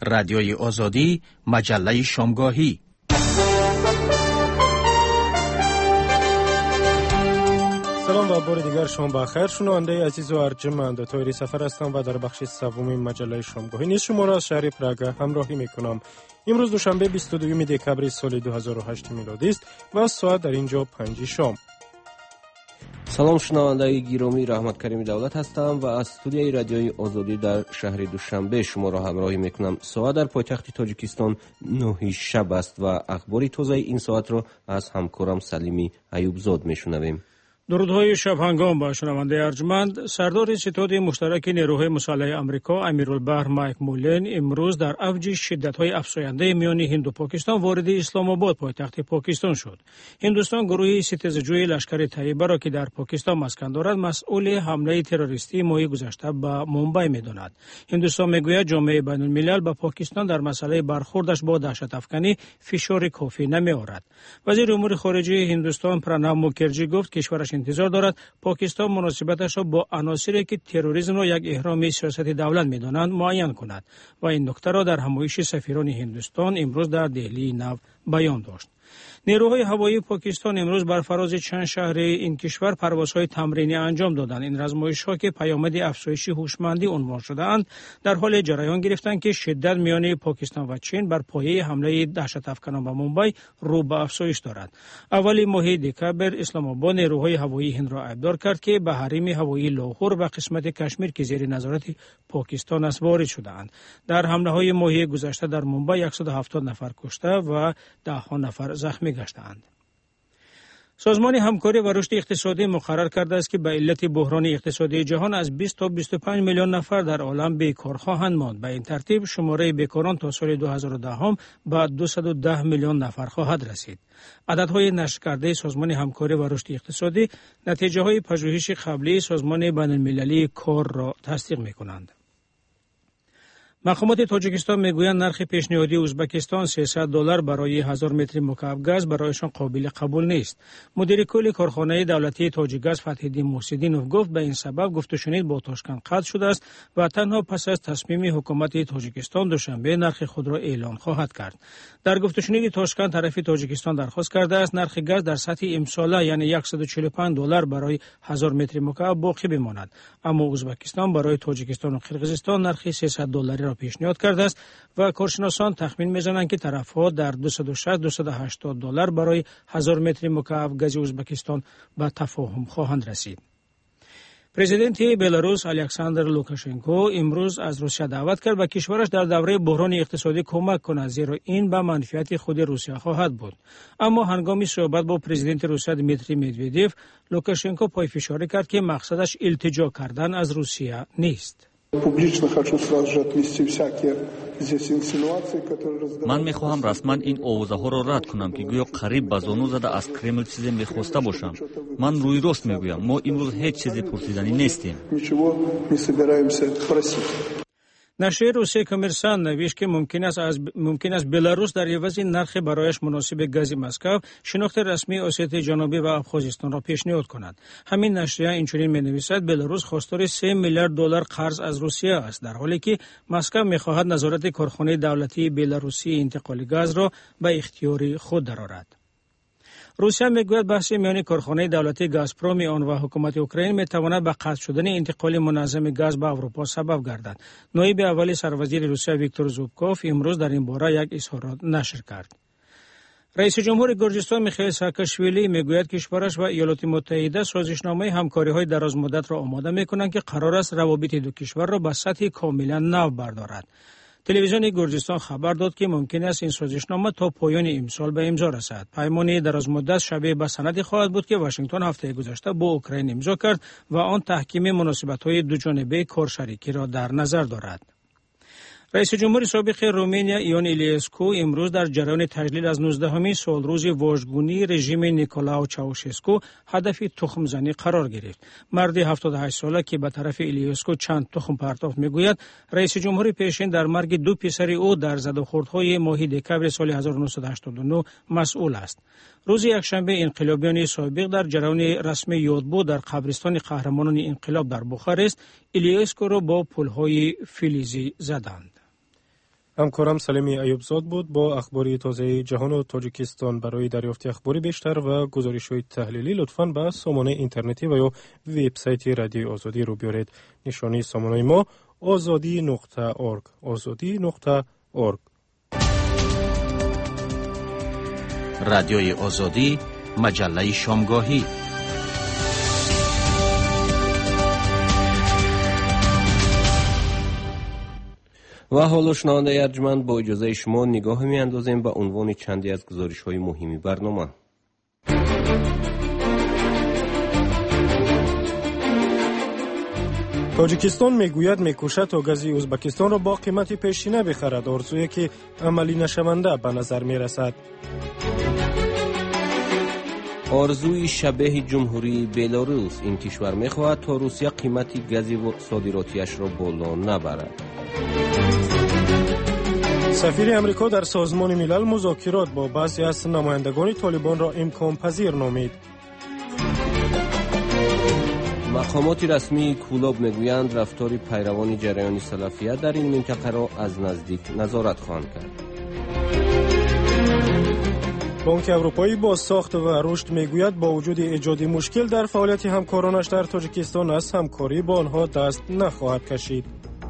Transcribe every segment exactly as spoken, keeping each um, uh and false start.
رادیوی آزادی، مجله شامگاهی. سلام و بار دیگر شما بخیر. شنونده عزیز و ارجمند، طاهری سفر هستم و در بخش سوم مجله شامگاهی نیز شما را از شهر پراگ همراهی میکنم. امروز دوشنبه بیست و دوم دکبر سال دو هزار و هشت میلادی است و ساعت در اینجا پنج شام. سلام شنونده گرامی، رحمت کریم دولت هستم و از استودیوی رادیوی آزادی در شهر دوشنبه شما را همراهی میکنم. ساعت در پایتخت تاجیکستان نه شب است و اخبار تازه این ساعت را از همکارم سلیمی ایوبزاد میشنویم. درودهای شب هنگام با شنونده ارجمند. سردار ستاد مشترک نیروهای مسلح آمریکا امیرالبحر مایک مولن امروز در اوج شدت‌های افزاینده میان هند و پاکستان وارد اسلام آباد پایتخت پاکستان شد. هندوستان گروهی ستیزجوی لشکر طیبه را که در پاکستان مسکن دارد مسئول حمله تروریستی ماه گذشته به ممبئی می‌داند. هندوستان میگوید جامعه بین‌الملل به پاکستان در مسئله برخوردش با دهشت افکنی فشار کافی نمی‌آورد. وزیر امور خارجه هندوستان پراناب موکرجی گفت کشورش انتظار دارد پاکستان مناسبتش را با عناصری که تروریسم را یک احرام سیاست دولت می‌دانند معین کند و این نکته را در همایش سفیران هندوستان امروز در دهلی نو بیان داشت. نیروهای هوایی پاکستان امروز بر فراز چند شهر این کشور پروازهای تمرینی انجام دادند. این آزمایش‌ها که پیامد افزایش هوشمندی عنوان شده‌اند در حال جریان گرفتند که شدت میان پاکستان و چین بر پایه حمله دهشت افکنان به ممبئی رو به افزایش دارد. اولی ماه دکبر اسلام آباد نیروهای هوایی هند را ابدار کرد که به حریم هوایی لاهور و قسمت کشمیر که زیر نظارت پاکستان است وارد شده‌اند. در حمله‌های ماه گذشته در ممبئی صد و هفتاد نفر کشته و ده ها نفر زخمی گشتند. سازمان همکاری و رشد اقتصادی مقرر کرده است که به علت بحران اقتصادی جهان از بیست تا بیست و پنج میلیون نفر در عالم بیکار خواهند ماند. به این ترتیب شماره بیکاران تا سال دو هزار و ده به دویست و ده میلیون نفر خواهد رسید. عددهای نشر کرده سازمان همکاری و رشد اقتصادی نتیجه های پژوهش قبلی سازمان بین‌المللی کار را تصدیق می‌کنند. مقامات تاجیکستان میگویند نرخ پیشنهادی ازبکستان سیصد دلار برای هزار متر مکعب گاز برایشان قابل قبول نیست. مدیر کل کارخانه دولتی تاجیکگاز فتح‌الدین محسدینوف گفت به این سبب گفت و شنید با تاشکند قطع شده است و تنها پس از تصمیم حکومت تاجیکستان دوشنبه نرخ خود را اعلان خواهد کرد. در گفت و شنید تاشکند طرف تاجیکستان درخواست کرده است نرخ گاز در سطح امساله یعنی صد و چهل و پنج دلار برای هزار متر مکعب باقی بماند، اما ازبکستان برای تاجیکستان و قرقیزستان نرخ سیصد دلاری را پیشنهاد کرده است و کارشناسان تخمین می‌زنند که طرف‌ها در دویست و شصت تا دویست و هشتاد دلار برای هزار متر مکعب گاز ازبکستان به تفاهم خواهند رسید. پرزیدنت بلاروس الکساندر لوکاشنکو امروز از روسیه دعوت کرد و کشورش در دوره بحران اقتصادی کمک کند زیرا این به منفعت خود روسیه خواهد بود. اما هنگام صحبت با پرزیدنت روسیه دیمیتری مدودیو لوکاشنکو پایفشاری کرد که مقصدش التجا کردن از روسیه نیست. من میخواهم رسما این آوازه ها را رد کنم که گویا قریب به زانو زده از کرمل چیزی میخواسته باشم. من روی راست میگویم، ما امروز هیچ چیزی پرسیدنی نیستیم. نشریه روسیه کمرسان نوشت که ممکن است از ممکن است بلاروس در عوض نرخ برایش مناسب گاز مسکو شناخت رسمی اسیای جنوبی و ابخازستان را پیشنهاد کند. همین نشریه اینچنین می‌نویسد بلاروس خواستار سه میلیارد دلار قرض از روسیه است، در حالی که مسکو می‌خواهد نظارت کارخانه دولتی بلاروسی انتقال گاز را به اختیار خود درآورد. روسیه میگوید بحث میان کارخانه دولتی گازپروم آن و حکومت اوکراین میتواند به قطع شدن انتقال منظم گاز به اروپا سبب گردد. نایب اول سروزیر روسیه ویکتور زوبکوف امروز در این باره یک اظهارات نشر کرد. رئیس جمهور گرجستان میخائیل ساکاشویلی میگوید کشورش و ایالات متحده سازشنامه همکاری‌های درازمدت را آماده میکنند که قرار است روابط دو کشور را به سطح کاملا نو بردارد. تلویزیون گرجستان خبر داد که ممکن است این سازشنامه تا پایان امسال به امضا رسد. پیمان درازمدت شبیه به سندی خواهد بود که واشنگتن هفته گذشته با اوکراین امضا کرد و آن تحکیم مناسبت‌های دوجانبه کارشریکی را در نظر دارد. رئیس جمهور سابق رومانیا ایون ایلیسکو امروز در جریان تجلیل از نوزدهمین سالروز واژگونی رژیم نیکولاو چاوشسکو هدف تخم زنی قرار گرفت. مرد هفتاد و هشت ساله که به طرف ایلیسکو چند تخم پرتاب میگوید رئیس جمهور پیشین در مرگ دو پسر او در زدوخوردهای ماه دکبر سال هزار و نهصد و هشتاد و نه مسئول است. روز یکشنبه انقلابیان سابق در جریان رسمی یادبود در قبرستان قهرمانان انقلاب در بخارست ایلیسکو را با پلهای فلزی زدند. همکارم سلیمی ایوبزاد بود با اخباری تازه جهان و تاجیکستان. برای دریافت اخبار بیشتر و گزارش‌های تحلیلی لطفاً به سامانه اینترنتی و یا وبسایت رادیوی آزادی رو بیارید. نشانی سامانه ما آزادی نقطه اورگ آزادی نقطه اورگ. رادیوی آزادی، مجله شامگاهی. و حالا شنونده ارجمند با اجازه شما نگاه می اندازیم به عنوان چندی از گزارش های مهمی برنامه. تاجیکستان میگوید میکوشد تا گاز ازبکستان را با قیمت پیشینه بخرد، آرزویی که عملی نشونده به نظر می رسد. آرزوی شبیه جمهوری بلاروس، این کشور میخواهد تا روسیه قیمت گاز صادراتیش را بالا نبرد. سفیر امریکا در سازمان ملل مذاکرات با بعضی از نمایندگان طالبان را امکان پذیر نامید. مقامات رسمی کولاب میگویند رفتار پیروان جریان سلفیه در این منطقه را از نزدیک نظارت خواهند کرد. بانک اروپایی با ساخت و رشد میگوید با وجود ایجاد مشکل در فعالیت همکارانش در تاجیکستان از همکاری با آنها دست نخواهد کشید.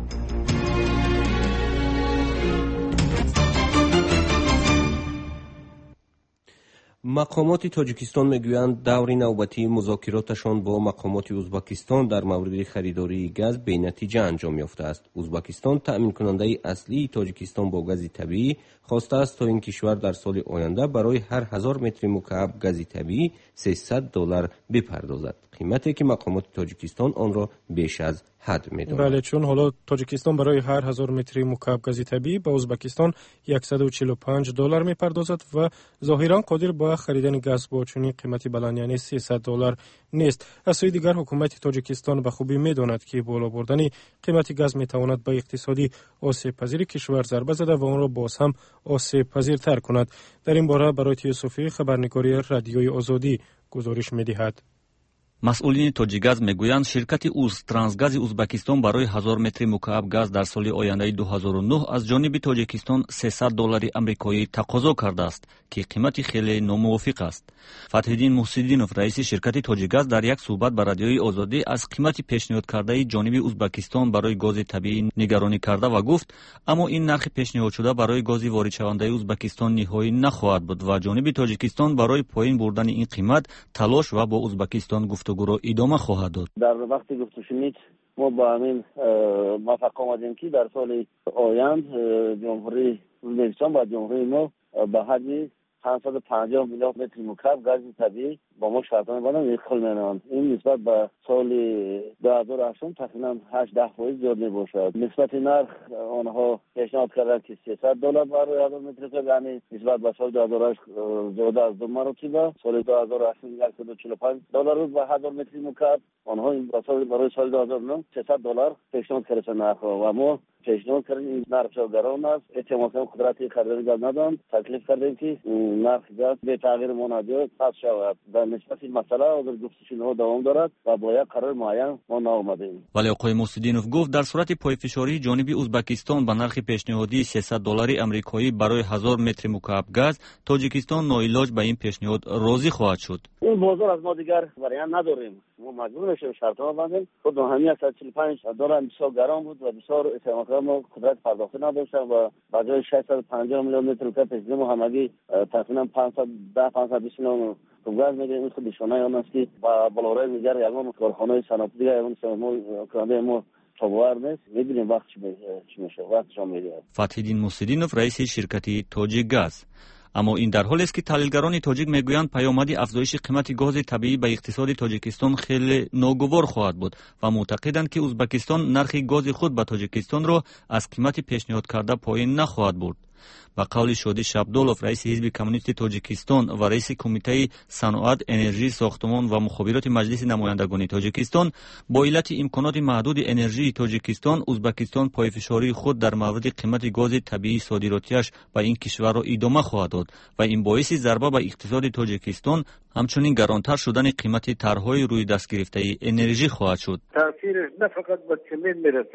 مقامات تاجیکستان میگویند دور نوبتی مذاکراتشان با مقامات ازبکستان در مورد خریداری گاز به نتیجه انجام یافته است. ازبکستان تأمین کننده اصلی تاجیکستان با گاز طبیعی خواسته است تا این کشور در سال آینده برای هر هزار متر مکعب گاز طبیعی سیصد دلار بپردازد، قیمتی که مقامات تاجیکستان آن را بیش از حد می‌دانند. بله، چون حالا تاجیکستان برای هر هزار متر مکعب گاز طبیعی به ازبکستان صد و چهل و پنج دلار میپردازد و ظاهرا قادر به خریدن گاز با چنین قیمتی بلند یعنی سیصد دلار نیست. از سوی دیگر حکومت تاجیکستان به خوبی میداند که بالا بردن قیمت گاز میتواند به اقتصادی آسیب پذیر کشور ضربه زده و آن را باز هم آسیب پذیرتر کند. در این باره برای یوسفی خبرنگاری رادیوی آزادی گزارش میدهد. مسئولین توجیگاز میگویند شرکت اوز ترانسگاز ازبکستان برای هزار متر مکعب گاز در سال آینده دو هزار و نه از جانب تاجیکستان سیصد دلار آمریکایی تقاضا کرده است که قیمتی خیلی ناموافق است. فتح‌الدین محسنینوف رئیس شرکت توجیگاز در یک صحبت با رادیوی آزادی از قیمت پیشنهاد کرده جانب ازبکستان برای گاز طبیعی نگرانی کرده و گفت اما این نرخ پیشنهاد شده برای گاز وارد شونده ازبکستان نهایی نخواهد بود و جانب تاجیکستان برای پایین بردن این قیمت تلاش و با ازبکستان گفتگو رو ادامه خواهد داد. در وقتی گفته شنید ما با همین موافقه آمدیم که در سال آینده جمهوری ازبکستان و جمهوری ما به حد پانصد و پنجاه میلیون متر مکعب گاز طبیعی با ما شرطانه بودن ادخال می‌کنند. این نسبت به سال دو هزار و هشت تقریبا هشت ده درصد زیاد میباشد. نسبت نرخ آنها پیشنهاد کردند که سیصد دلار برای هزار متر مکعب، یعنی نسبت به سال دو هزار و هشت زیاده از دو مرتبه. سال دو هزار و هشت صد و چهل و پنج دلار بود به هزار متر مکعب، آنها این برای سال دو هزار و نه سیصد دلار پیشنهاد کردند نرخ و ما پیشنهاد کردیم این نرخ گران است، احتمال کنم قدرت خریداری گاز ندارند، تکلیف کردیم که نرخ گاز به تغییر مناسب پس شود. در نسبت این مسئله از گفتگوها دوام دارد و با یک قرار معین ما نامدیم. ولی آقای محسنینوف گفت در صورت پایفشاری جانب ازبکستان به نرخ پیشنهادی سیصد دلار آمریکایی برای هزار متر مکعب گاز، تاجیکستان ناعلاج به این پیشنهاد راضی خواهد شد. این بازار از ما دیگر وریان نداریم، ما مجبور میشیم شرطا بندیم. خود همین صد و چهل و پنج دلار بسیار گران بود و بسیار احتمال ما قدرت پرداخت نداشتیم و به جای ششصد و پنجاه میلیون متر مکعب پیشنهاد ما همگی تقریبا پانصد و ده پانصد و بیست میلیون گاز میدیم. این خود نشانه آن است که با بالارای دیگر یگان کارخانه صنعتی دیگر یگان سرمایه کننده ما تابوار نیست. میبینیم وقت چی میشه، وقتش هم میده. فتح‌الدین محسنینوف رئیس شرکت توجیگاز. اما این در حالی است که تحلیلگران تاجیک میگویند پیامد افزایش قیمت گاز طبیعی به اقتصاد تاجیکستان خیلی ناگوار خواهد بود و معتقدند که ازبکستان نرخ گاز خود به تاجیکستان را از قیمت پیشنهاد کرده پایین نخواهد برد. با قول شادی شبدولوف رئیس حزب کمونیست تاجیکستان و رئیس کمیته صنعت، انرژی، ساختمان و مخابرات مجلس نمایندگان تاجیکستان، با علت امکانات محدود انرژی تاجیکستان، ازبکستان پایفشاری خود در مورد قیمت گاز طبیعی صادراتیش به این کشور را ادامه خواهد داد و این باعث ضربه به اقتصاد تاجیکستان همچنین گرانتر شدن قیمت طرحهای روی دست گرفته انرژی خواهد شد. تاثیرش نه فقط به چمن میرسه،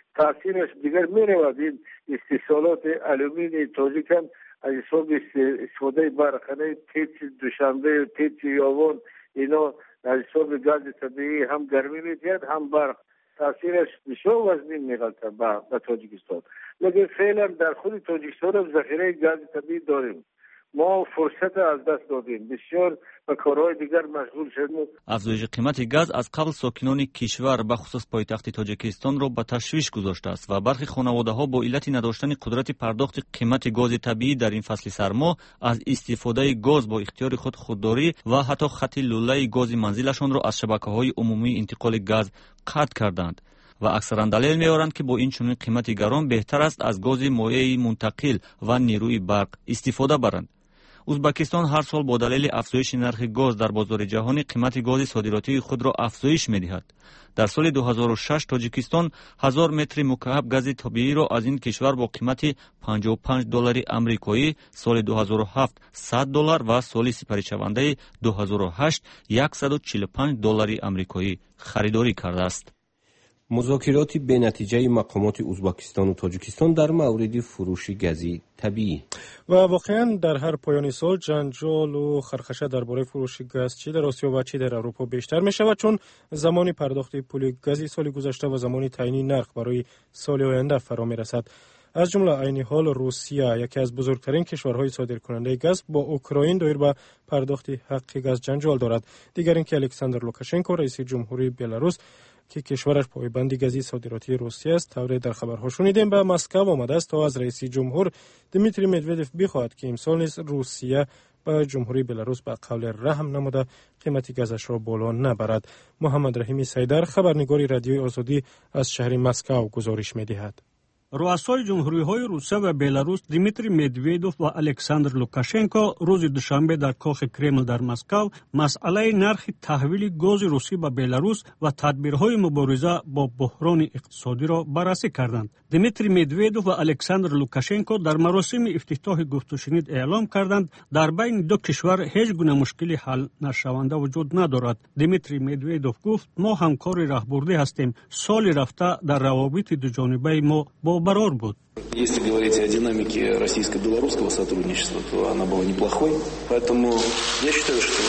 таъсираш дигар меравад. ин истиҳсолоти алюминии тоҷикам аз ҳисоби истифодаи барқанаи теци душанбе, теци ёвон, ино аз ҳисоби гази табиӣ ҳам гармӣ медиҳад, ҳам барқ. таъсираш бисёр вазнин меғалтад ба Тоҷикистон. Лекин феълан дар худи Тоҷикистон ҳам захираи гази табиӣ дорем. мо фурсата аз даст додем. бисёр ба корҳои дигар машғул шудем. афзоиши қимати газ аз қабл сокинони кишвар ба хусус пойтахти Тоҷикистонро ба ташвиш гузоштааст ва бархи хонаводаҳо бо иллати надоштани қудрати пардохти қимати гази табиӣ дар ин фасли сармо аз истифодаи газ бо ихтиёри худ худдорӣ ва ҳатто хати лӯлаи гази манзилашонро аз шабакаҳои умумии интиқоли газ қатъ карданд ва аксаран далел меоранд ки бо инчунин қимати гарон беҳтар аст аз гази моеъи мунтақил ва нерӯи барқ истифода баранд. узбекистон ҳар сол бо далели афзоиши нархи газ дар бозори ҷаҳонӣ қимати гази содиротии худро афзоиш медиҳад. дар соли дуҳазору шаш Тоҷикистон ҳазор метри мукааб гази табииро аз ин кишвар бо қимати панҷоҳу панҷ доллари амрикоӣ, соли дуҳазору ҳафт сад доллар ва соли сипаричавандаи дуҳазору ҳашт яксаду чилу панҷ доллари амрикоӣ харидорӣ кардааст. музокироти бенатиҷаи мақомоти узбекистону тоҷикистон дар мавриди фурӯши гази табиӣ. ва воқеан дар ҳар поёни сол ҷанҷолу хархаша дар бораи фурӯши газ чӣ дар осиё ва чӣ дар аврупо бештар мешавад, чун замони пардохти пули гази соли гузашта ва замони таъйини нарх барои соли оянда фаро мерасад. аз ҷумла айни ҳол русия яке аз бузургтарин кишварҳои содиркунандаи газ бо украин доир ба пардохти ҳаққи газ ҷанҷол дорад. дигар ин ки Александр Лукашенко раиси ҷумҳурии Беларус ки кишвараш пойбанди гази содиротии Русия аст, тавре дар хабарҳо шунидем, ба Москав омадааст то аз раиси ҷумҳур Дмитрий Медведев бихоҳад ки имсол низ Русия ба ҷумҳурии Беларус ба қавле раҳм намуда қимати газашро боло набарад. Муҳаммад Раҳими Сайдар, хабарнигори Радиои Озодӣ аз шаҳри Москав гузориш медиҳад. рӯъасои ҷумҳуриҳои Русия ва Беларус Дмитрий Медведев ва Александр Лукашенко рӯзи душанбе дар кохи Кремл дар Москав масъалаи нархи таҳвили гази русӣ ба Беларус ва тадбирҳои мубориза бо буҳрони иқтисодиро баррасӣ карданд. Дмитрий Медведев ва Александр Лукашенко дар маросими ифтитоҳи гуфтушунид эълом карданд, дар байни ду кишвар ҳеҷ гуна мушкили ҳал нашаванда вуҷуд надорад. Дмитрий Медведев гуфт: мо ҳамкори раҳбурдӣ ҳастем. соли рафта дар равобити дуҷонибаи мо бо барор буд. Если говорить о динамике российско-белорусского сотрудничества, то она была неплохой. Поэтому я считаю, что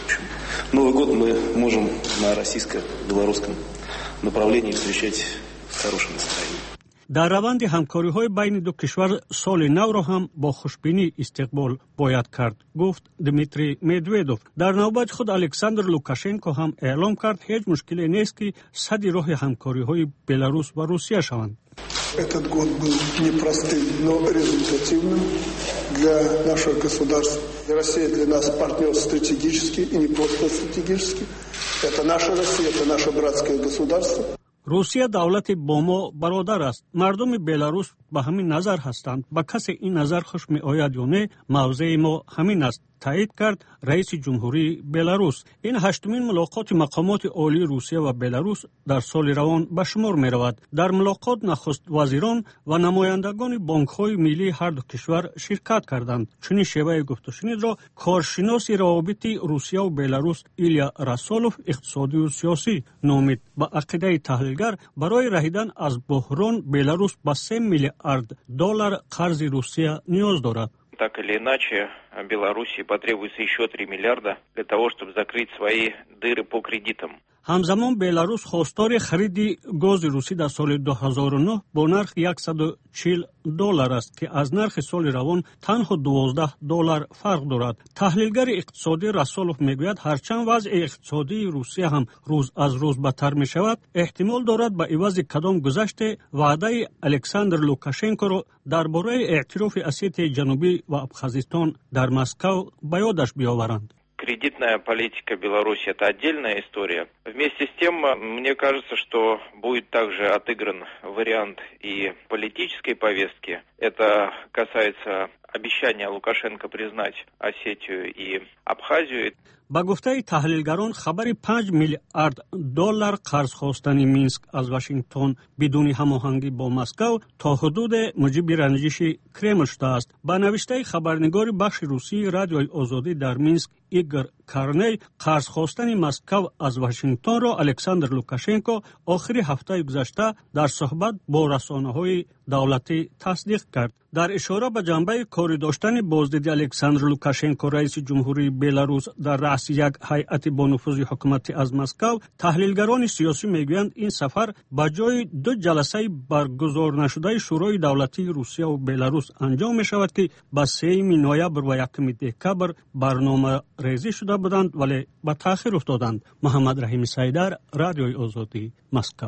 Новый год мы можем на российско-белорусском направлении встречать с хорошим настроением. дар раванди ҳамкориҳои байни ду кишвар соли навро ҳам бо хушбинӣ истиқбол бояд кард, гуфт Дмитрий Медведев. дар навбати худ Александр Лукашенко ҳам эълом кард, ҳеҷ мушкиле нест ки сади роҳи ҳамкориҳои Беларус ва Русия шаванд. Этот год был непростым, но результативным для нашего государства. Россия для нас партнер стратегический и не просто стратегический. Это наша Россия, это наше братское государство. русия давлати бо мо бародар аст. мардуми Беларус ба ҳамин назар ҳастанд. ба касе ин назар хуш меояд ё не, мавзеи мо ҳамин аст, таъид кард раиси ҷумҳурии Беларус. ин ҳаштумин мулоқоти мақомоти олии Русия ва Беларус дар соли равон ба шумор меравад. дар мулоқот нахуст вазирон ва намояндагони бонкҳои миллии ҳар ду кишвар ширкат карданд. чунин шеваи гуфтушунидро коршиноси равобити Русия ва Беларус Илия Расолов иқтисодию сиёсӣ номид. ба ақидаи таҳлилгар, барои раҳидан аз буҳрон Беларус ба се миллиард доллар қарзи Русия ниёз дорад. Так или иначе, Беларуси потребуется еще три миллиарда для того, чтобы закрыть свои дыры по кредитам. ҳамзамон Беларус хостори хариди гази русӣ дар соли дуҳазору нӯҳ бо нархи яксаду чил доллар аст, ки аз нархи соли равон танҳо дувоздаҳ доллар фарқ дорад. таҳлилгари иқтисодӣ Расолов мегӯяд, ҳарчанд вазъи иқтисодии Русия ҳам рӯз аз рӯз бадтар мешавад, эҳтимол дорад ба ивази кадом гузаште ваъдаи Александр Лукашенкоро дар бораи эътирофи Осетияи ҷанубӣ ва Абхазистон дар Москав ба ёдаш биёваранд. Кредитная политика Беларуси – это отдельная история. Вместе с тем, мне кажется, что будет также отыгран вариант и политической повестки. Это касается обещания Лукашенко признать Осетию и Абхазию. با گفته تحلیلگران خبر پنج میلیارد دلار قرض خواستن مینسک از واشنگتن بدون هماهنگی با مسکو تا حدود موجب رنجش کرمل شده است. با نوشته خبرنگار بخش روسی رادیوی آزادی در مینسک ایگور کارنی، قرض خواستن مسکو از واشنگتن را الکساندر لوکاشنکو آخر هفته گذشته در صحبت با رسانه‌های دولتی تصدیق کرد. در اشاره به جنبه کاری داشتن بازدید الکساندر لوکاشنکو رئیس جمهوری بلاروس در رأس یک هیئت با نفوذ حکومتی از مسکو، تحلیلگران سیاسی میگویند این سفر با جای دو جلسه برگزار نشده شورای دولتی روسیه و بلاروس انجام می شود که با سوم نوامبر و یکم دکبر برنامه ریزی شده بودند ولی با تأخیر افتادند. محمد رحیم سیدر، رادیوی آزادی، مسکو.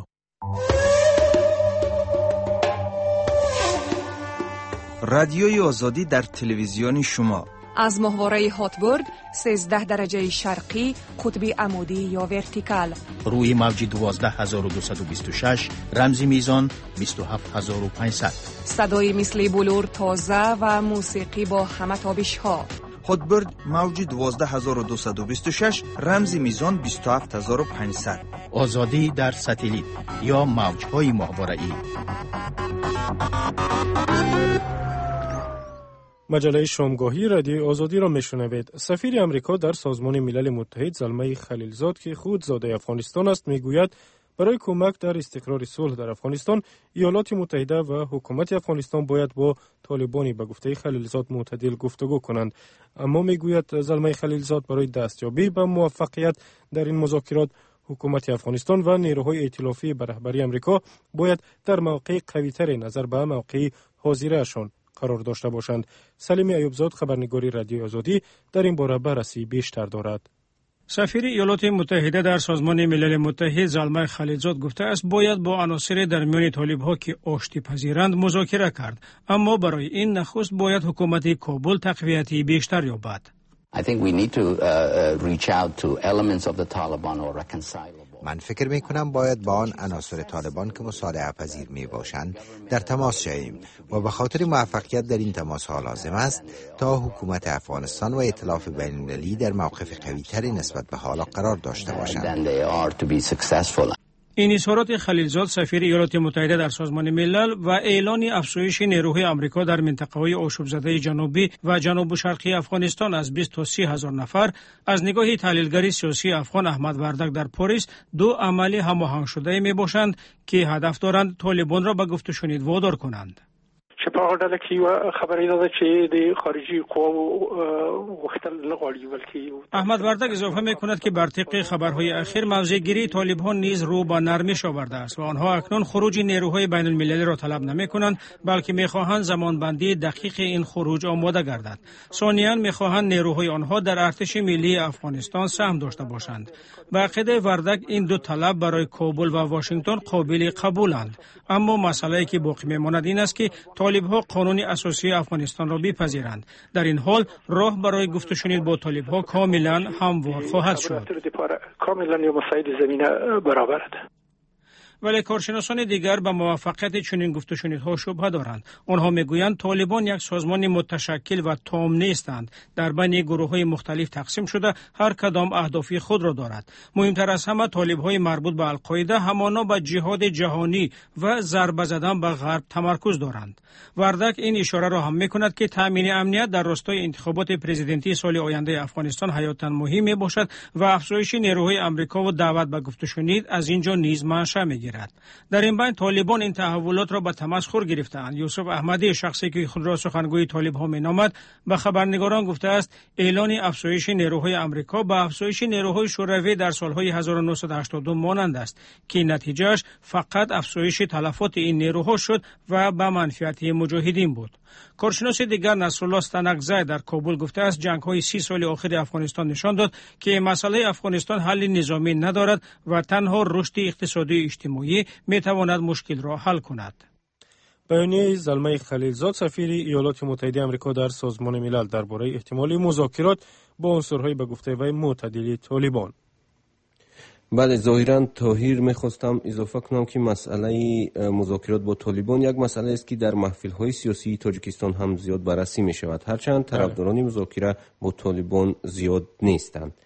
رادیوی آزادی در تلویزیون شما از ماهواره هاتبورد سیزده درجه شرقی قطب عمودی یا ورتیکال، روی موج دوازده هزار و دویست و بیست و شش رمزی میزان بیست و هفت هزار و پانصد، صدای مثل بلور تازه و موسیقی با همه تابش ها. هاتبورد موج دوازده هزار و دویست و بیست و شش رمزی میزان بیست و هفت هزار و پانصد. آزادی در ساتلیت یا موجهای ماهواره‌ای. مجله شامگاهی رادیو آزادی را میشنوید. سفیر امریکا در سازمان ملل متحد زلمه خلیلزاد که خود زاده افغانستان است میگوید برای کمک در استقرار صلح در افغانستان ایالات متحده و حکومت افغانستان باید با طالبانی به گفته خلیلزاد معتدل گفتگو کنند. اما میگوید زلمه خلیلزاد برای دستیابی به موفقیت در این مذاکرات حکومت افغانستان و نیروهای ائتلافی به رهبری امریکا باید در موقع قوی‌تر نظر به موقع حاضره‌شان قرار داشته باشند. سلیم ایوبزاد، خبرنگاری رادیو آزادی، در این باره بررسی بیشتر دارد. سفیر ایالات متحده در سازمان ملل متحد زلمه خلیلزاد گفته است باید با عناصر در میان طالب‌ها که آشتی پذیرند مذاکره کرد، اما برای این نخست باید حکومت کابل تقویتی بیشتر یابد. I think we need to uh, reach out to elements of the Taliban or reconcilable. من فکر می کنم باید با آن عناصر طالبان که مصالحه پذیر می باشند در تماس شویم و به خاطر موفقیت در این تماس ها لازم است تا حکومت افغانستان و ائتلاف بین المللی در موقف قوی تری نسبت به حالا قرار داشته باشند. این اظهارات خلیلزاد سفیر ایالات متحده در سازمان ملل و اعلان افزایش نیروهای آمریکا در منطقه‌های آشوب زده جنوبی و جنوب شرقی افغانستان از بیست تا سی هزار نفر از نگاه تحلیلگر سیاسی افغان احمد وردک در پاریس دو عمل هماهنگ شده میباشند که هدف دارند طالبان را به گفت و شنید وادار کنند. شپاغ ډله کې یو خبرې ده چې د خارجي قواو غوښتل نه غواړي بلکې احمد وردک اضافه میکند که بر طبق خبرهای اخیر موضع‌گیری طالبان نیز رو به نرمش آورده است و آنها اکنون خروج نیروهای بین المللی را طلب نمیکنند بلکه میخواهند زمانبندی دقیق این خروج آماده گردد. ثانیاً میخواهند نیروهای آنها در ارتش ملی افغانستان سهم داشته باشند. به عقیده وردک این دو طلب برای کابل و واشنگتن قابل قبولند، اما مسئله‌ای که باقی میماند این است که طالب‌ها قانون اساسی افغانستان را بپذیرند. در این حال راه برای گفت و شنید با طالب‌ها کاملا هموار خواهد شد. کاملا یو مساعد زمینه برابر است. ولی کارشناسان دیگر به موفقیت چنین گفت و شنیدها شبهه دارند. آنها میگویند طالبان یک سازمان متشکل و تام نیستند، در بین گروه‌های مختلف تقسیم شده، هر کدام اهداف خود را دارد. مهمتر از همه طالب‌های مربوط به القاعده همانا به جهاد جهانی و ضربه زدن به غرب تمرکز دارند. وردک این اشاره را هم میکند که تامین امنیت در راستای انتخابات پرزیدنتی سال آینده افغانستان حیاتاً مهم میباشد و افزایش نیروهای آمریکا و دعوت به گفت و شنید از اینجا نیز منشأ میگیرد. در این بین طالبان این تحولات را به تمسخر گرفتند. یوسف احمدی، شخصی که خود را سخنگوی طالب‌ها مینامد، به خبرنگاران گفته است اعلان افزایش نیروهای آمریکا به افزایش نیروهای شوروی در سالهای هزار و نهصد و هشتاد و دو مانند است که نتیجهش فقط افزایش تلفات این نیروها شد و به منفعت مجاهدین بود. کارشناس دیگر نصرالله استنکزی در کابل گفته است جنگ‌های سی سال اخیر افغانستان نشان داد که مسئله افغانستان حل نظامی ندارد و تنها رشد اقتصادی اجتماعی میتواند مشکل را حل کند. بیانیه زلمه خلیلزاد سفیر ایالات متحده آمریکا در سازمان ملل درباره احتمالی مذاکرات با عنصرهای به گفته وی معتدلی طالبان. بله، ظاهراً طاهر میخواستم اضافه کنم که مسئله مذاکرات با طالبان یک مسئله است که در محفل‌های سیاسی تاجیکستان هم زیاد بررسی می شود، هرچند طرفداران مذاکره با طالبان زیاد نیستند.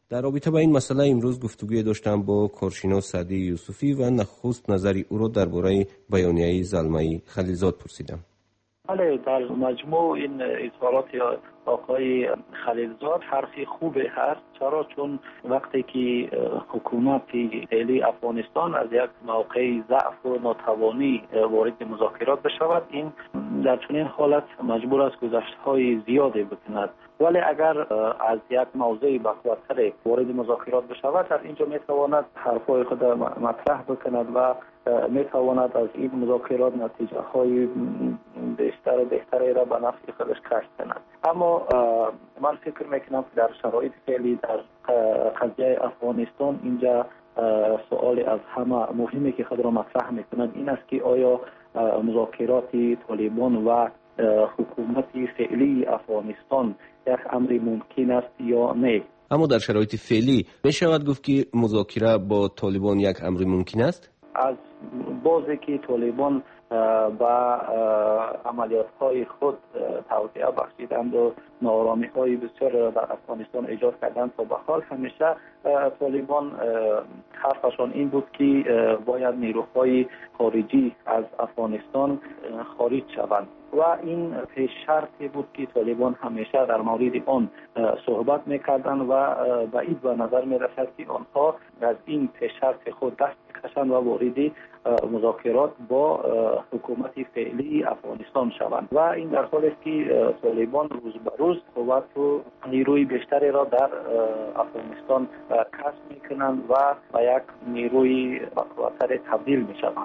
در رابطه با این مسئله امروز گفتگوی داشتم با کارشناس سعدی یوسفی و نخست نظری او را درباره بیانیه زلمه خلیلزاد پرسیدم. بله، در مجموع این اظهارات آقای خلیلزاد حرفی خوبه هست. چرا؟ چون وقتی که حکومت فعلی افغانستان از یک موقع ضعف و ناتوانی وارد مذاکرات بشود، این در چنین حالت مجبور است گذشته‌های زیادی بکند. ولی اگر از یک موضوع بخواتر وارد مذاکرات بشود، در اینجا میتواند حرفای خود مطرح بکند و میتواند از این مذاکرات نتیجه های بیشتر و بهتری را به نفع خودش کسب کند. اما من فکر میکنم که در شرایط فعلی در قضیه افغانستان اینجا سوال از همه مهمی که خود را مطرح میکنند این است که آیا مذاکرات طالبان و حکومت فعلی افغانستان یک امر ممکن است یا نه. اما در شرایط فعلی می شود گفت که مذاکره با طالبان یک امر ممکن است؟ از بازی که طالبان با عملیات های خود توسعه بخشیدند و ناآرامی های بسیار در افغانستان ایجاد کردند، تا به حال همیشه طالبان حرفشان این بود که باید نیروهای خارجی از افغانستان خارج شوند و این پیش شرطی بود که طالبان همیشه در مورد آن صحبت میکردند و بعید به نظر میرسد که آنها از این پیش شرط خود دست بکشند و وارد مذاکرات با حکومت فعلی افغانستان شوند و این در حالی است که طالبان روز به روز قوت و نیروی بیشتری را در افغانستان کسب میکنند و به یک نیروی بقوتر تبدیل میشوند.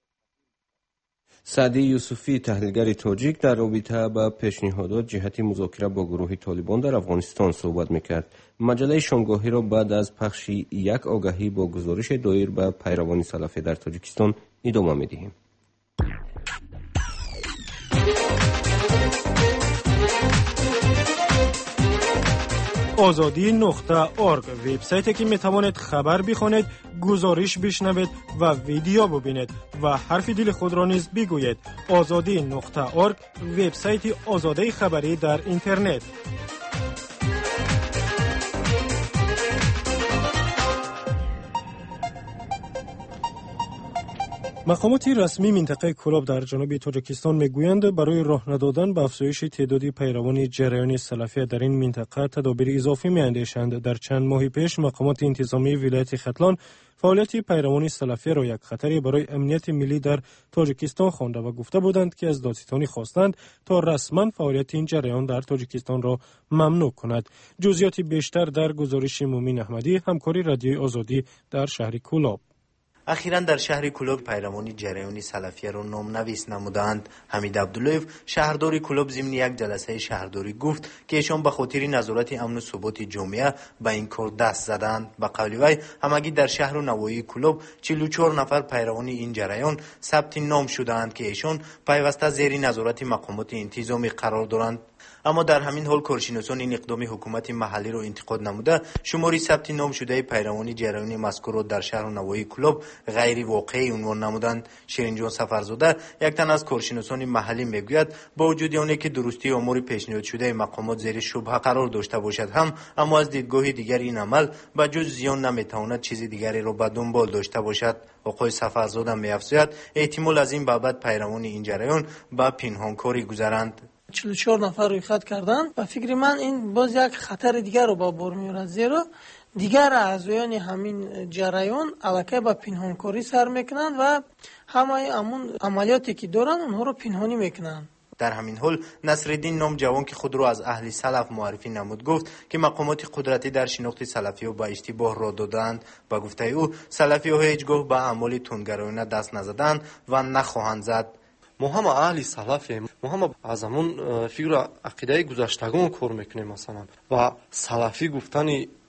سعدی یوسفی، تحلیلگر تاجیک، در رابطه با پیشنهادات جهت مذاکره با گروه طالبان در افغانستان صحبت میکرد. مجله شامگاهی را بعد از پخش یک آگهی با گزارش دایر به پیروان سلفی در تاجیکستان ادامه میدهیم. آزادی نقطه ارگ وبسایتی که میتواند خبر بخوانید، گزارش بشنوید و ویدیو ببینید و حرف دل خود را نیز بگویید. آزادی نقطه ارگ وبسایت آزادی خبری در اینترنت. مقامات رسمی منطقه کلاب در جنوب تاجیکستان میگویند برای راه ندادن به افزایش تعداد پیروان جریان سلفی در این منطقه تدابیر اضافی میاندیشند. در چند ماه پیش مقامات انتظامی ولایت ختلان فعالیت پیروان سلفی را یک خطری برای امنیت ملی در تاجیکستان خوانده و گفته بودند که از دادستانی خواستند تا رسما فعالیت این جریان در تاجیکستان را ممنوع کند. جزئیات بیشتر در گزارش مومین احمدی، همکاری رادیوی آزادی در شهر کلاب. اخیراً در شهر کلوب پیروان جریان سلفیه را نامنویس نمودند. حمید عبداللهیف، شهردار کلوب، ضمن یک جلسه شهرداری گفت که ایشان به خاطر نظارت امن و ثبات جامعه به این کار دست زدند. به قول وی همگی در شهر و نواحی کلوب چهل و چهار نفر پیروان این جریان ثبت نام شدند که ایشان پیوسته زیر نظارت مقامات انتظامی قرار دارند. اما در همین حال کارشناسان این اقدام حکومت محلی را انتقاد نموده شماری ثبت نام شده پیروان جریان مذکور را در شهر و نواحی کلوب غیر واقعی عنوان نمودند. شیرین جان سفرزاده، یک تن از کارشناسان محلی، میگوید با وجود آنکه که درستی امور پیشنهاد شده مقامات زیر شبهه قرار داشته باشد هم، اما از دیدگاه دیگر این عمل به جز زیان نمیتواند چیز دیگری را به دنبال داشته باشد. آقای سفرزاده می‌افزاید احتمال از این بابت پیروان این جریان به پنهانکاری گذرند. چهل و چهار نفر روی خط کردن و فکر من این باز یک خطر دیگر رو با بار میارد، زیرا دیگر اعضایان همین جریان الکی با پنهانکاری سر میکنند و همه امون عملیاتی که دارن اونها رو پنهانی میکنند. در همین حال نصرالدین نام جوان که خود را از اهل سلف معرفی نمود گفت که مقامات قدرتی در شناخت سلفی ها با اشتباه را دادند. با گفته او سلفی ها هیچگاه به اعمال تندگرایانه دست نزدند و نخواهند زد. ما هم اهل سلفیم، ما هم از همون فکر عقیده گذشتگان کار میکنیم مثلا و سلفی گفتن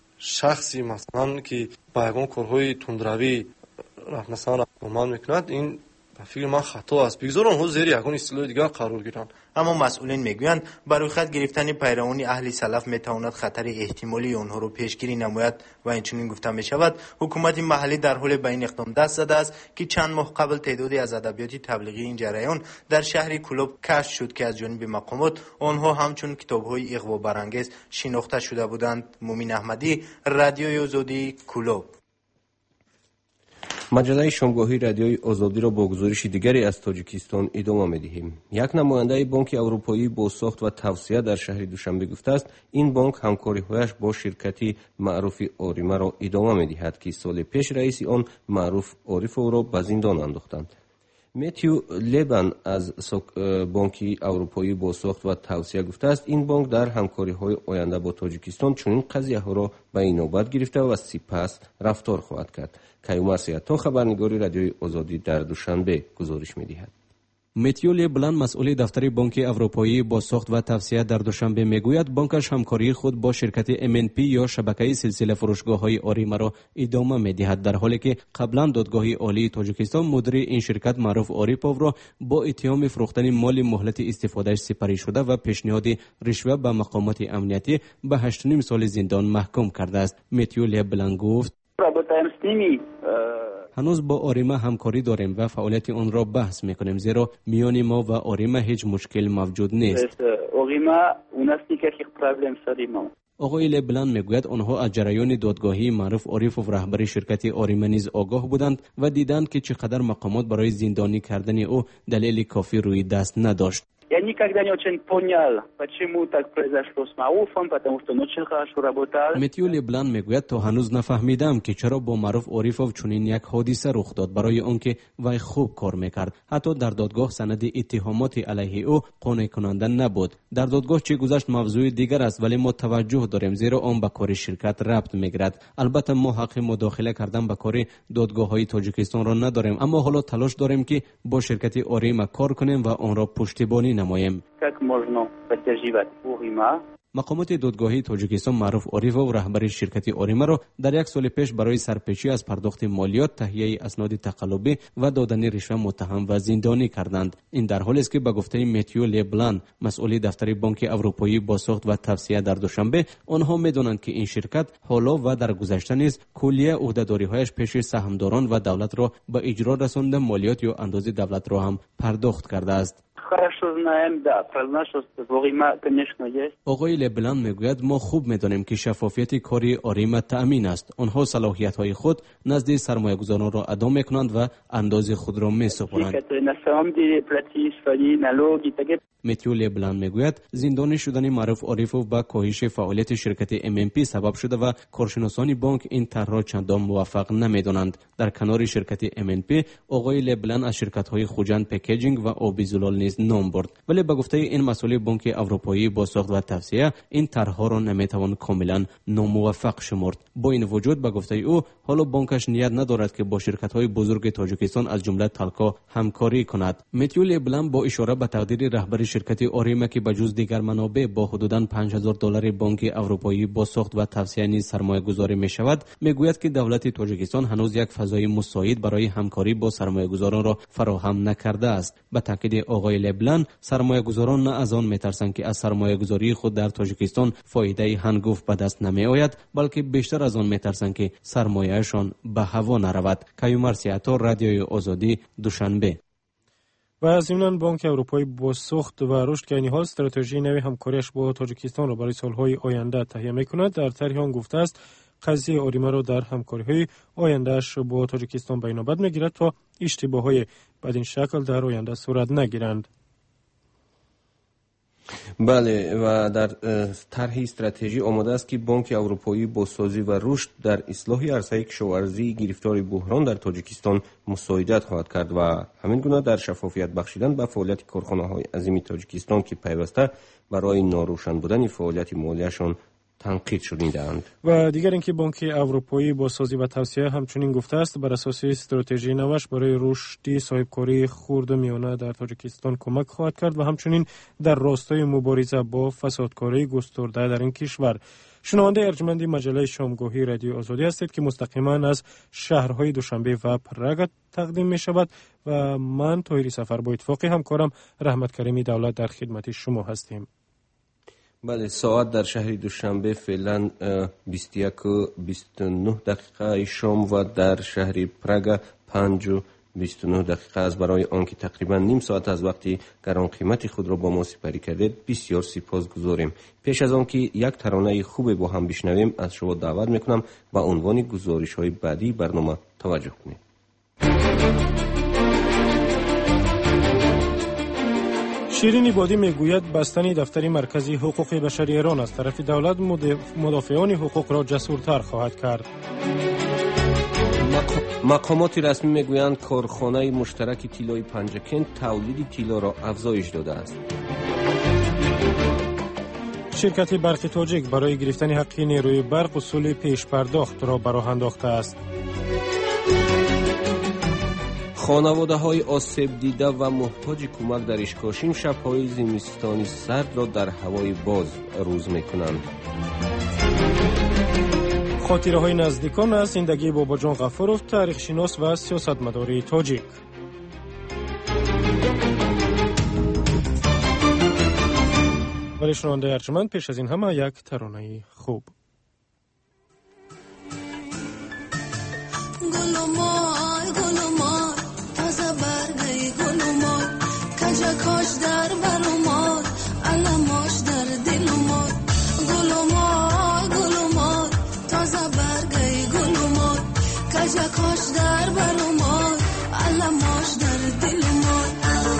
شخصی مثلا که با یگان کارهای تندروی مثلا عمل میکند این به فکر من خطا است. بگذار آنها زیر یگان اصطلاح دیگر قرار گیرند. اما مسئولین میگویند بر روی خط گرفتن پیروان اهل سلف میتواند خطر احتمالی آنها رو پیشگیری نماید و اینچنین گفته می شود حکومت محلی در حال به این اقدام دست زده است که چند ماه قبل تعدادی از ادبیات تبلیغی این جریان در شهر کلوب کشف شد که از جانب مقامات آنها همچون کتاب‌های اغوا برانگیز شناخته شده بودند. مومین احمدی، رادیوی آزادی، کلوب. مجله شامگاهی رادیوی آزادی را با گزارش دیگری از تاجیکستان ادامه می‌دهیم. یک نماینده بانک اروپایی با ساخت و توسعه در شهر دوشنبه گفته است این بانک همکاری‌هایش با شرکتی معروف آریما را ادامه می‌دهد که سال پیش رئیس آن معروف عارف او را به زندان انداختند. متیو لیبن از بانک اروپایی با ساخت و توسعه گفته است این بانک در همکاری‌های آینده با تاجیکستان چنین قضیه‌ها را به این نوبت گرفته و سپس رفتار خواهد کرد. کیومر سیاتا، خبرنگاری رادیوی آزادی در دوشنبه گزارش می‌دهد. متیو لیبلن مسئول دفتر بانک اروپایی با ساخت و توسعه در دوشنبه میگوید بانکش همکاری خود با شرکت ام ان پی یا شبکه سلسله فروشگاه‌های آریما را ادامه می‌دهد، در حالی که قبلا دادگاه عالی تاجیکستان مدیر این شرکت معروف آریپوف را با اتهام فروختن مال مهلت استفادهش سپری شده و پیشنهاد رشوه به مقامات امنیتی به هشت و نیم سال زندان محکوم کرده است. متیو لیبلن گفت هنوز با آریما همکاری داریم و فعالیت آن را بحث میکنیم، زیرا میان ما و آریما هیچ مشکل موجود نیست. آقای لیبلن میگوید آنها از جریان دادگاهی معروف عارف و رهبر شرکت آریما نیز آگاه بودند و دیدند که چقدر مقامات برای زندانی کردن او دلیل کافی روی دست نداشت. Я никогда не очень понял, почему так произошло с Мауфом, потому что он очень хорошо работал. متیو لیبلن میگوید تا هنوز نفهمیدم که چرا با معروف عارفوف چنین یک حادثه رخ داد، برای آنکه وی خوب کار میکرد. حتی در دادگاه سند اتهامات علیه او قانع کننده نبود. در دادگاه چه گذشت موضوع دیگر است، ولی ما توجه داریم زیرا آن به کار شرکت ربط میگیرد. البته ما حق مداخله کردن به کار دادگاه های تاجیکستان را نداریم، اما حالا تلاش داریم که با شرکت آریما کار کنیم و آن را پشتیبانی نماییم. مقامات دادگاهی تاجیکستان معروف عارف و رهبر شرکت آریما را در یک سال پیش برای سرپیچی از پرداخت مالیات، تهیه اسناد تقلبی و دادن رشوه متهم و زندانی کردند. این در حالی است که به گفته متیو لیبلن مسئول دفتر بانک اروپایی با ساخت و توسعه در دوشنبه آنها میدانند که این شرکت حالا و در گذشته نیز کلیه عهده‌داری‌هایش پیش سهامداران و دولت را به اجرا رسانده، مالیات یا اندازه دولت را هم پرداخت کرده است. آقای لیبلن میگوید ما خوب میدانیم که شفافیت کاری آریما تأمین است. آنها صلاحیت های خود نزد سرمایه گذاران را ادا میکنند و اندازه خود را میسپارند. متیو لیبلن میگوید زندانی شدن معروف عارفوف با کاهش فعالیت شرکت ام ان پی سبب شده و کارشناسان بانک این طرح را چندان موفق نمیدانند. در کنار شرکت ام ان پی آقای لیبلن از شرکت های خوجند پکیجینگ و آبی زلال نیز نام برد، ولی به گفته این مسئول بانک اروپایی با ساخت و توسعه این طرحها را نمیتوان کاملا ناموفق شمرد. با این وجود به گفته او حالا بانکش نیت ندارد که با شرکت های بزرگ تاجیکستان از جمله تالکا همکاری کند. متیو لیبلن با اشاره به تقدیر رهبر شرکت آریما که بجز دیگر منابع با حدوداً پنج هزار دلار بانک اروپایی با ساخت و توسعه نیز سرمایه گذاری می شود، میگوید که دولت تاجیکستان هنوز یک فضای مساعد برای همکاری با سرمایه گذاران را فراهم نکرده است. به تاکید آقای لیبلن سرمایه گذاران نه از آن میترسند که از سرمایه گذاری خود در تاجیکستان فایده هنگفت به دست نمی آید، بلکه بیشتر از آن میترسند که سرمایهشان به هوا نرود. کیومر سیاتا، رادیوی آزادی، دوشنبه. و از ضمن بانک اروپایی با ساخت و رشد که این حال استراتژی نوی همکاریش با تاجیکستان را برای سالهای آینده تهیه میکند. در طرح آن گفته است قضیه آریما را در همکاری‌های آیندهش با تاجیکستان به نوبت میگیرد تا اشتباه‌های بدین شکل در آینده صورت نگیرند. بله، و در طرح استراتژی آماده است که بانک اروپایی با سازی و رشد در اصلاح عرصه کشاورزی گرفتار بحران در تاجیکستان مساعدت خواهد کرد و همین گونه در شفافیت بخشیدن به فعالیت کارخانه‌های عظیم تاجیکستان که پیوسته برای ناروشن بودن فعالیت مالیشان تنقید شدیدند. و دیگر اینکه بانک اروپایی با سازی و توسعه همچنین گفته است بر اساس استراتژی نوش برای رشد صاحبکاری خرد و میانه در تاجیکستان کمک خواهد کرد و همچنین در راستای مبارزه با فسادکاری گسترده در این کشور. شنونده ارجمند مجله شامگاهی رادیو آزادی هستید که مستقیما از شهرهای دوشنبه و پراگ تقدیم می شود و من طاهری سفر با اتفاقی همکارم رحمت کریمی دولت در خدمت شما هستیم. بله، ساعت در شهر دوشنبه فعلا بیست و یک و بیست و نه دقیقه شام و در شهر پراگ پنج و بیست و نه دقیقه است. برای آنکه تقریبا نیم ساعت از وقتی گران قیمتی خود را با ما سپری کردید بسیار سپاسگزاریم. پیش از آنکه یک ترانه خوب با هم بشنویم از شما دعوت میکنم با عنوان گزارش های بعدی برنامه توجه کنید. شیرین عبادی میگوید بستن دفتر مرکزی حقوق بشر ایران از طرف دولت مدافعان حقوق را جسورتر خواهد کرد. مقامات رسمی میگویند کارخانه مشترک طلای پنجکن تولید طلا را افزایش داده است. شرکت برق تاجیک برای گرفتن حق نیروی برق اصول پیش پرداخت را به راه انداخته است. خانواده های آسیب دیده و محتاج کمک در اشکاشین شب‌های زمستانی سرد را در هوای باز روز میکنند. خاطره های نزدیکان از زندگی باباجان غفورов، تاریخ شناس و سیاستمدار تاجیک. ولی شنونده ارجمند پیش از این همه یک ترانه خوب. گلومای گلومای تازه برگی گلومای کجا کاش در برامای علماش در دلومای گلومای گلومای تازه برگی گلومای کجا کاش در برامای علماش در دلومای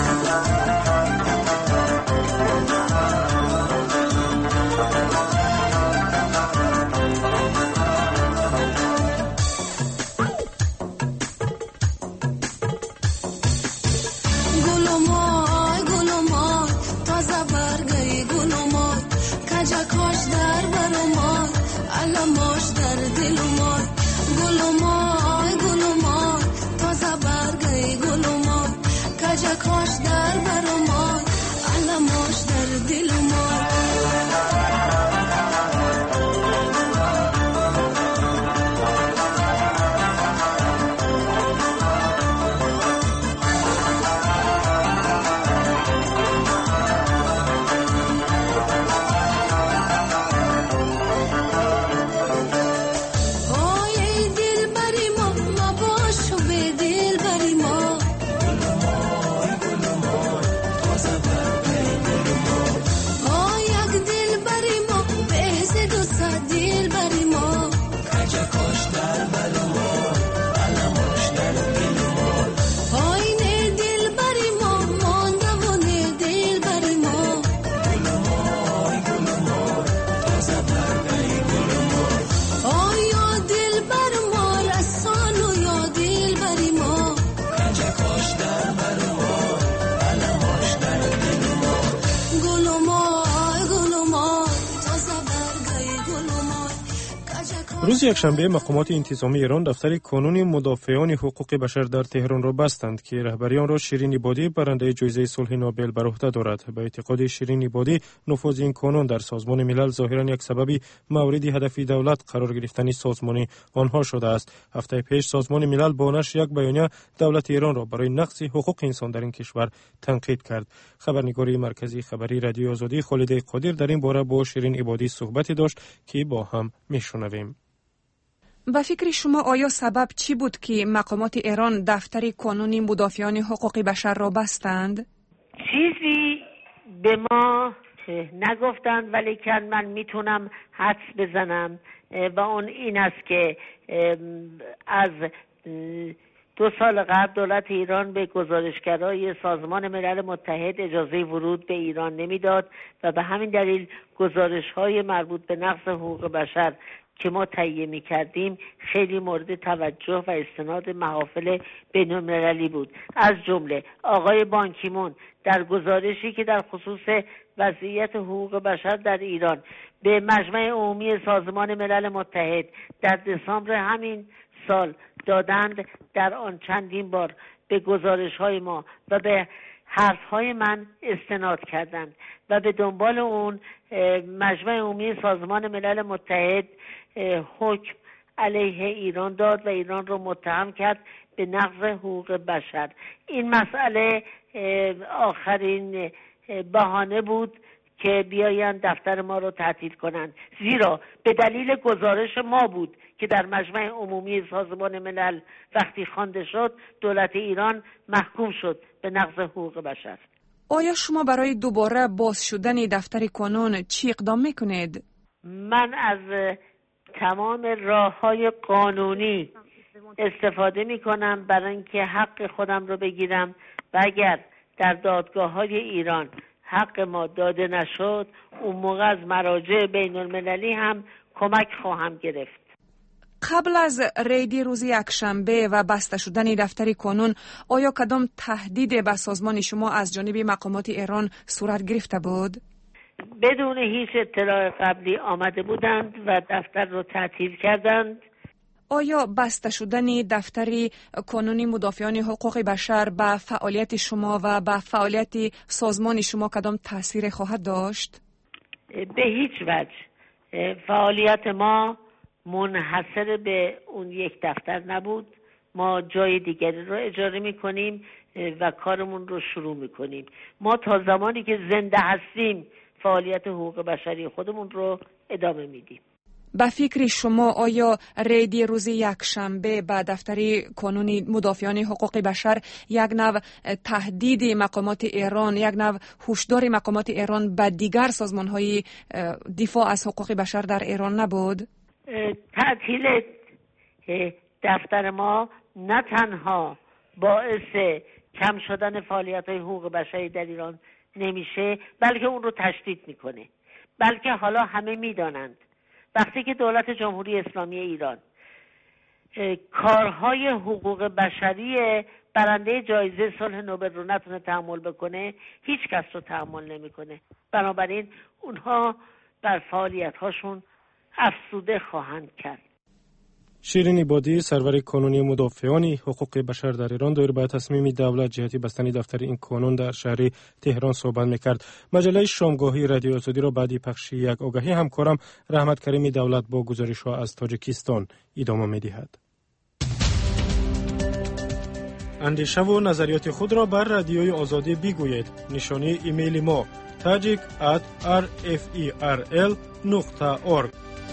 کاش در برامای علماش در دل ما روز یکشنبه مقامات انتظامی ایران دفتر کانون مدافعان حقوق بشر در تهران را بستند که رهبری آن را شیرین عبادی برنده جایزه صلح نوبل بر عهده دارد. به اعتقاد شیرین عبادی نفوذ این کانون در سازمان ملل ظاهرا یک سبب مورد هدف دولت قرار گرفتن سازمان آنها شده است. هفته پیش سازمان ملل با نشر یک بیانیه دولت ایران را برای نقض حقوق انسان در این کشور تنقید کرد. خبرنگاری مرکزی خبری رادیو آزادی خالد قادر در این باره با شیرین عبادی صحبتی داشت که با هم میشنویم. به فکر شما آیا سبب چی بود که مقامات ایران دفتر کانون مدافعان حقوق بشر را بستند؟ چیزی به ما نگفتند ولی که من میتونم حدس بزنم و اون این است که از دو سال قبل دولت ایران به گزارشگرای سازمان ملل متحد اجازه ورود به ایران نمیداد و به همین دلیل گزارش‌های مربوط به نقض حقوق بشر که ما تهیه می‌کردیم خیلی مورد توجه و استناد محافل بین‌المللی بود. از جمله آقای بان کی مون در گزارشی که در خصوص وضعیت حقوق بشر در ایران به مجمع عمومی سازمان ملل متحد در دسامبر همین سال دادند، در آن چندین بار به گزارش‌های ما و به حرف‌های من استناد کردند و به دنبال اون مجمع عمومی سازمان ملل متحد حکم علیه ایران داد و ایران را متهم کرد به نقض حقوق بشر. این مسئله آخرین بهانه بود که بیایند دفتر ما رو تعطیل کنند، زیرا به دلیل گزارش ما بود که در مجمع عمومی سازمان ملل وقتی خوانده شد دولت ایران محکوم شد به نقض حقوق بشر. آیا شما برای دوباره باز شدن دفتر کانون چی اقدام میکنید؟ من از تمام راه‌های قانونی استفاده میکنم برای اینکه حق خودم رو بگیرم و اگر در دادگاه‌های ایران حق ما داده نشد اون موقع از مراجع بین المللی هم کمک خواهم گرفت. قبل از ریدی روز یکشنبه و بسته شدن دفتر کانون آیا کدام تهدید به سازمان شما از جانب مقامات ایران صورت گرفته بود؟ بدون هیچ اطلاع قبلی آمده بودند و دفتر رو تعطیل کردند. آیا بسته شدن دفتر کانونی مدافعان حقوق بشر به فعالیت شما و به فعالیت سازمان شما کدام تاثیر خواهد داشت؟ به هیچ وجه. فعالیت ما منحصر به اون یک دفتر نبود. ما جای دیگری رو اجاره میکنیم و کارمون رو شروع میکنیم. ما تا زمانی که زنده هستیم فعالیت حقوق بشری خودمون رو ادامه میدیم. به فکر شما آیا ریدی روز یکشنبه به دفتر کانونی مدافعان حقوق بشر یک نوع تهدید مقامات ایران، یک نوع هشدار مقامات ایران به دیگر سازمان‌های دفاع از حقوق بشر در ایران نبود؟ تعطیل دفتر ما نه تنها باعث کم شدن فعالیت‌های حقوق بشری در ایران نمیشه، بلکه اون رو تشدید میکنه. بلکه حالا همه میدانند وقتی که دولت جمهوری اسلامی ایران کارهای حقوق بشری برنده جایزه صلح نوبل رو نتونه تحمل بکنه، هیچ کس رو تحمل نمیکنه. بنابراین اونها بر فعالیت‌هاشون افزوده خواهند کرد. شیرین عبادی، سرور کانونی مدافعان حقوق بشر در ایران، دایر به تصمیم دولت جهتی بستن دفتر این کانون در شهر تهران صحبت میکرد. مجله شامگاهی رادیو آزادی را بعدی پخش یک آگهی همکارم رحمت کریم دولت با گزارش ها از تاجیکستان ادامه میدهد. اندیشه و نظریات خود را بر رادیوی آزادی بگویید. نشانی ایمیل ما tajik at r f e r l dot org.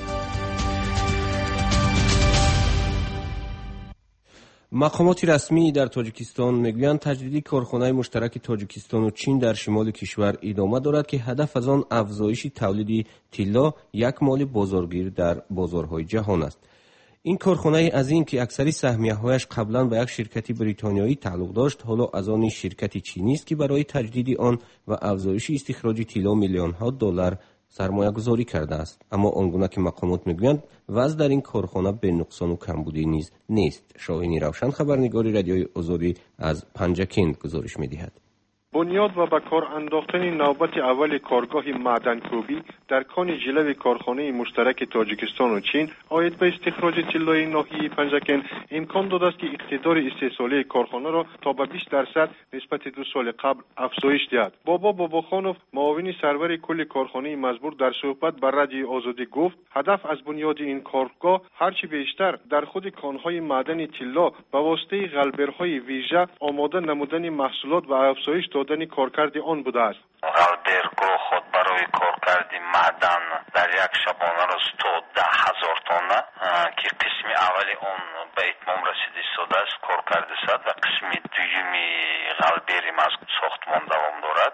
مقامات رسمی در تاجیکستان میگویند تجدید کارخانه مشترک تاجیکستان و چین در شمال کشور ادامه دارد که هدف از آن افزایش تولید طلا، یک مال بازارگیر در بازارهای جهان است. این کارخانه عظیم که اکثری سهمیه‌هایش قبلا به یک شرکت بریتانیایی تعلق داشت، حالا از آن شرکت چینی است که برای تجدید آن و افزایش استخراج طلا میلیون‌ها دلار سرمایه گذاری کرده است. اما آنگونه که مقامات میگویند وضع در این کارخانه به نقصان و کمبودی نیز نیست. شاهین روشن، خبرنگار رادیوی آزادی از پنجکند گزارش میدهد. بنیاد و به کار انداختن نوبت اول کارگاه معدن‌کوبی در کان جلو کارخانه مشترک تاجیکستان و چین عاید به استخراج طلای ناحیه پنجکند امکان داده است که اقتدار استحصالی کارخانه را تا به بیست درصد نسبت دو سال قبل افزایش دهد. بابا باباخانوف، معاون سرور کل کارخانه مزبور، در صحبت با رادیو آزادی گفت هدف از بنیاد این کارگاه هرچی بیشتر در خود کانهای معدن طلا به واسطه غلبرهای ویژه آماده نمودن محصولات و افزایش دادن کارکرد آن بوده است. غلبرگاه خود برای کارکرد معدن در یک شبانه روز تا ده هزار تانه که قسم اولی آن به اتمام رسیده شده است کارکرد است و قسم دومی غلبری مزد ساختمان دوام دارد. با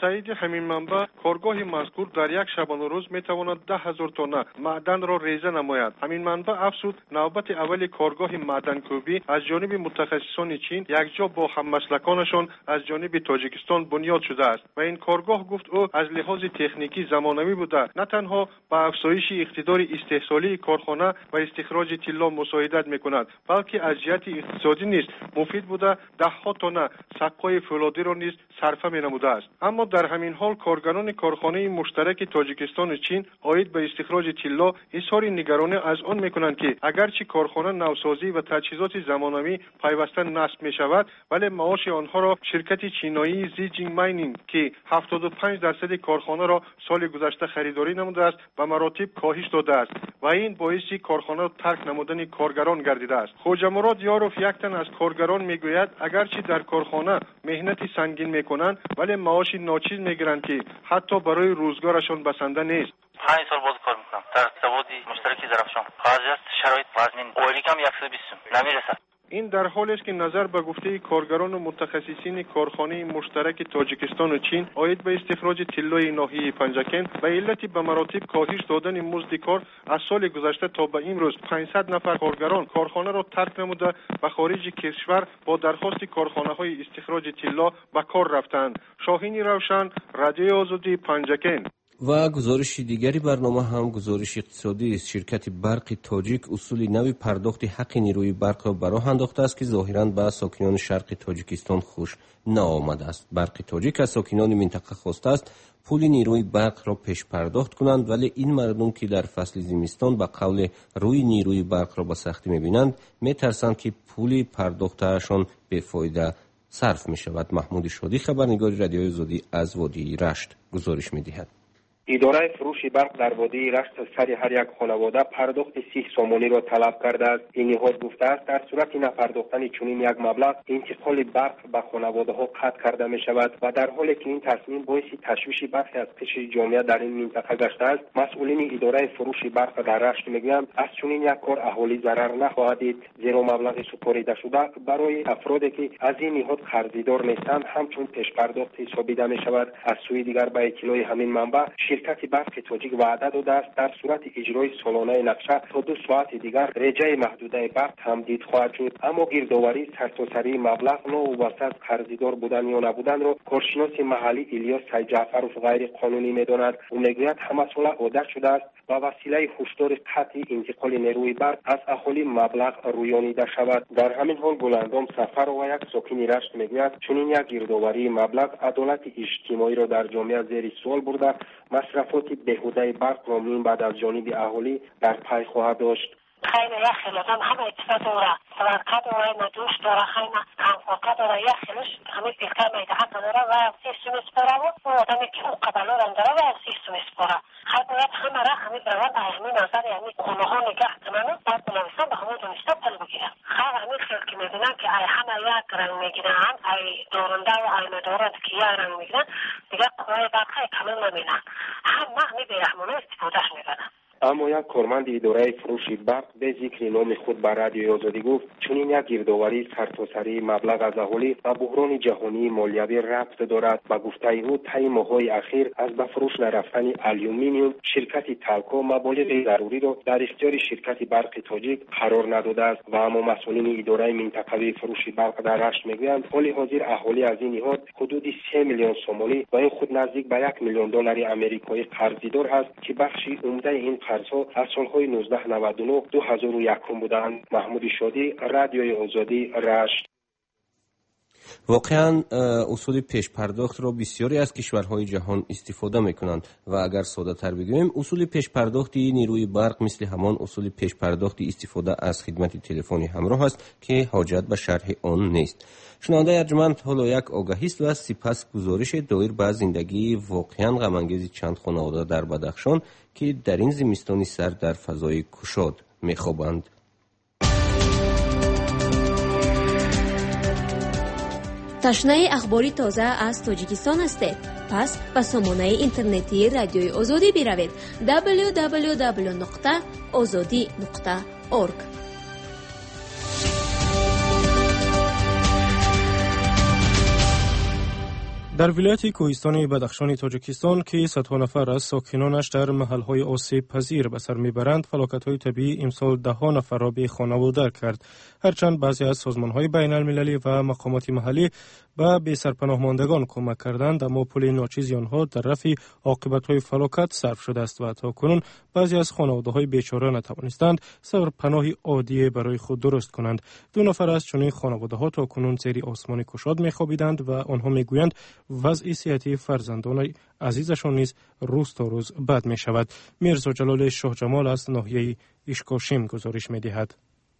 تایید همین منبع کارگاه مذکور در یک شبانه روز میتواند ده هزار تن معدن را ریزه نماید. همین منبع افزود نوبت اول کارگاه معدنکوبی از جانب متخصصان چین یکجا با هممسلکانشان از جانب تاجیکستان بنیاد شده است و این کارگاه گفت او از لحاظ تکنیکی زمانوی بوده، نه تنها با افزایش اقتدار استحصالی کارخانه و استخراج طلا مساعدت میکند، بلکه از جهت اقتصادی نیز مفید بوده. ده ها تن سقای فولادی را نیز صرفه مینموده است. اما در همین حال کارگران کارخانه مشترک تاجیکستان و چین عاید به استخراج طلا اظهار نگرانی از آن میکنند که اگرچه کارخانه نوسازی و تجهیزات زمانوی پیوسته نصب می شود، ولی معاش آنها را شرکت چینایی زیجینگ ماینینگ که هفتاد و پنج درصد کارخانه را سال گذشته خریداری نموده است و مراتب کاهش داده است و این باعث کارخانه را ترک نمودن کارگران گردیده است. خواجه مراد یاروف یک تن از کارگران میگوید اگرچه در کارخانه مهنت سنگین میکنند ولی معاش ناچیز میگیرند که حتی برای روزگارشان بسنده نیست. پنج سال باز کار میکنم در زواد مشترک درخشان. خارج از شرایط وزمین اولی کم صد و بیست نمیرسد. این در حالی است که نظر به گفته کارگران و متخصصین کارخانه مشترک تاجیکستان و چین عاید به استخراج طلای ناحیه پنجکن به علت به مراتب کاهش دادن مزد کار از سال گذشته تا به امروز پانصد نفر کارگران کارخانه را ترک نموده و خارج کشور با درخواست کارخانه‌های استخراج طلا به کار رفتند. شاهین روشن، رادیوی آزادی، پنجکن. و گزارش دیگری برنامه هم گزارش اقتصادی است. شرکت برق تاجیک اصول نوی پرداخت حق نیروی برق را به راه انداخته است که ظاهراً به ساکنان شرق تاجیکستان خوش نآمده است. برق تاجیک از ساکنان منطقه خواسته است پول نیروی برق را پیش پرداخت کنند، ولی این مردم که در فصل زمستان به قول روی نیروی برق را به سختی می‌بینند می‌ترسند که پول پرداختشان بی‌فایده صرف می‌شود. محمود شادی خبرنگار رادیوی آزادی از وادی رشت گزارش می‌دهد. اداره فروش برق در وادی رشت سر هر یک خانواده پرداخت سی سومانی را طلب کرده است. این نهاد گفته است در صورت نپرداختن چنین یک مبلغ انتقال برق به خانواده ها قطع کرده می شود و در حالی که این تصمیم باعث تشویش برخی از قشر جامعه در این منطقه گشته است، مسئولین اداره فروش برق در رشت میگویند از چنین یک کار اهالی ضرر نخواهد دید، زیرا مبلغ سپرده شده برای افرادی که از این نهاد قرضدار نیستند همچون پیش پرداخت حسابیده می شود. از سوی دیگر به اطلاع همین منبع شرکت برق تاجیک وعده داده است در صورت اجرای سالانه نقشه تا دو ساعت دیگر رجای محدوده برق تمدید خواهد شد. اما گردآوری سرتاسری مبلغ نوابسته از قرضدار بودن یا نبودن را کارشناس محلی الیاس سید جعفرов غیر قانونی میداند. او میگوید همه ساله عادت شده است و وسیله هشدار قطعی انتقال نیروی برق از اهالی مبلغ رویانیده شود. در همین حال گلندام سفر و یک ساکن رشت میگوید چنین یک گردآوری مبلغ عدالت اجتماعی را در جامعه زیر سوال برده، مصرفات بیهوده برق را مین بعد از جانب اهالی در پی خواهد داشت. خیلی یخ لازم همه اتفاق داره سوارکا داره ندوش داره خیلی همخواکا داره یخ خیلش همه بیلتر میدهت داره و سیستم سپاره و اون آدمی که اون قبلو رم داره و سیستم سپاره خیلی باید همه را همه بروان به همه نظر یعنی خونه ها نگه کنن و باید بنویسن به همه دونسته پل بگیرن. خیلی همه خیلی که میبینن که ای همه یک رنگ میگیرن ای دورنده و ای ندورند که یک رنگ میگیرن دیگه قوای برقه کامل نمینن همه همه بیرحمانه استفادهش میبرن. اما یک کارمند اداره فروش برق به ذکر نام خود به رادیوی آزادی گفت چنین یک گردآوری سرتاسری مبلغ از اهالی و بحران جهانی مالیوی ربط دارد. به گفته او طی ماه‌های اخیر از به فروش نرفتن آلومینیوم شرکت تلکو مبالغ ضروری را در اختیار شرکت برق تاجیک قرار نداده است و اما مسئولین اداره منطقوی فروش برق در رشت میگویند حال حاضر اهالی از این نهاد حدود سه میلیون سومانی و این خود نزدیک به یک میلیون دلار آمریکایی قرضدار است که بخشی عمده این قرضها از سالهای نوزده نود و نه دو هزار و یک بودند. محمود شادی، رادیوی آزادی، رشت. واقعا اصول پیش پرداخت را بسیاری از کشورهای جهان استفاده می کنند و اگر ساده تر بگوییم اصول پیش پرداخت نیروی برق مثل همان اصول پیش پرداخت استفاده از خدمت تلفنی همراه است که حاجت به شرح آن نیست. شنونده ارجمند، حالا یک آگهی است و سپس گزارش دایر به زندگی واقعا غم انگیز چند خانواده در بدخشان که در این زمستانی سر در فضای گشاد می‌خوابند. تشنه اخباری تازه از تاجیکستان هستید؟ پس به سامانه اینترنتی رادیوی آزادی بروید دبلیو دبلیو دبلیو نقطه آزادی نقطه اورگ. در ولایت کوهستان بدخشان تاجیکستان که صدها نفر از ساکنانش در محلهای آسیب پذیر به سر میبرند، فلاکت‌های طبیعی امسال ده ها نفر را بی خانواده کرد. هرچند بعضی از سازمان‌های بین المللی و مقامات محلی به بی سرپناه ماندگان کمک کردند، اما پول ناچیزی آنها در رفع عاقبت‌های فلاکت صرف شده است و تاکنون بعضی از خانواده‌های بیچاره نتوانستند سرپناهی عادی برای خود درست کنند. دو نفر از چنین خانواده‌ها تاکنون زیر آسمان گشاد می‌خوابیدند و آنها می‌گویند وضع صحتی فرزندان عزیزشان نیز روز تا روز بد می شود. میرزا جلال شاه جمال از ناحیه ایشکاشیم گزارش می دهد.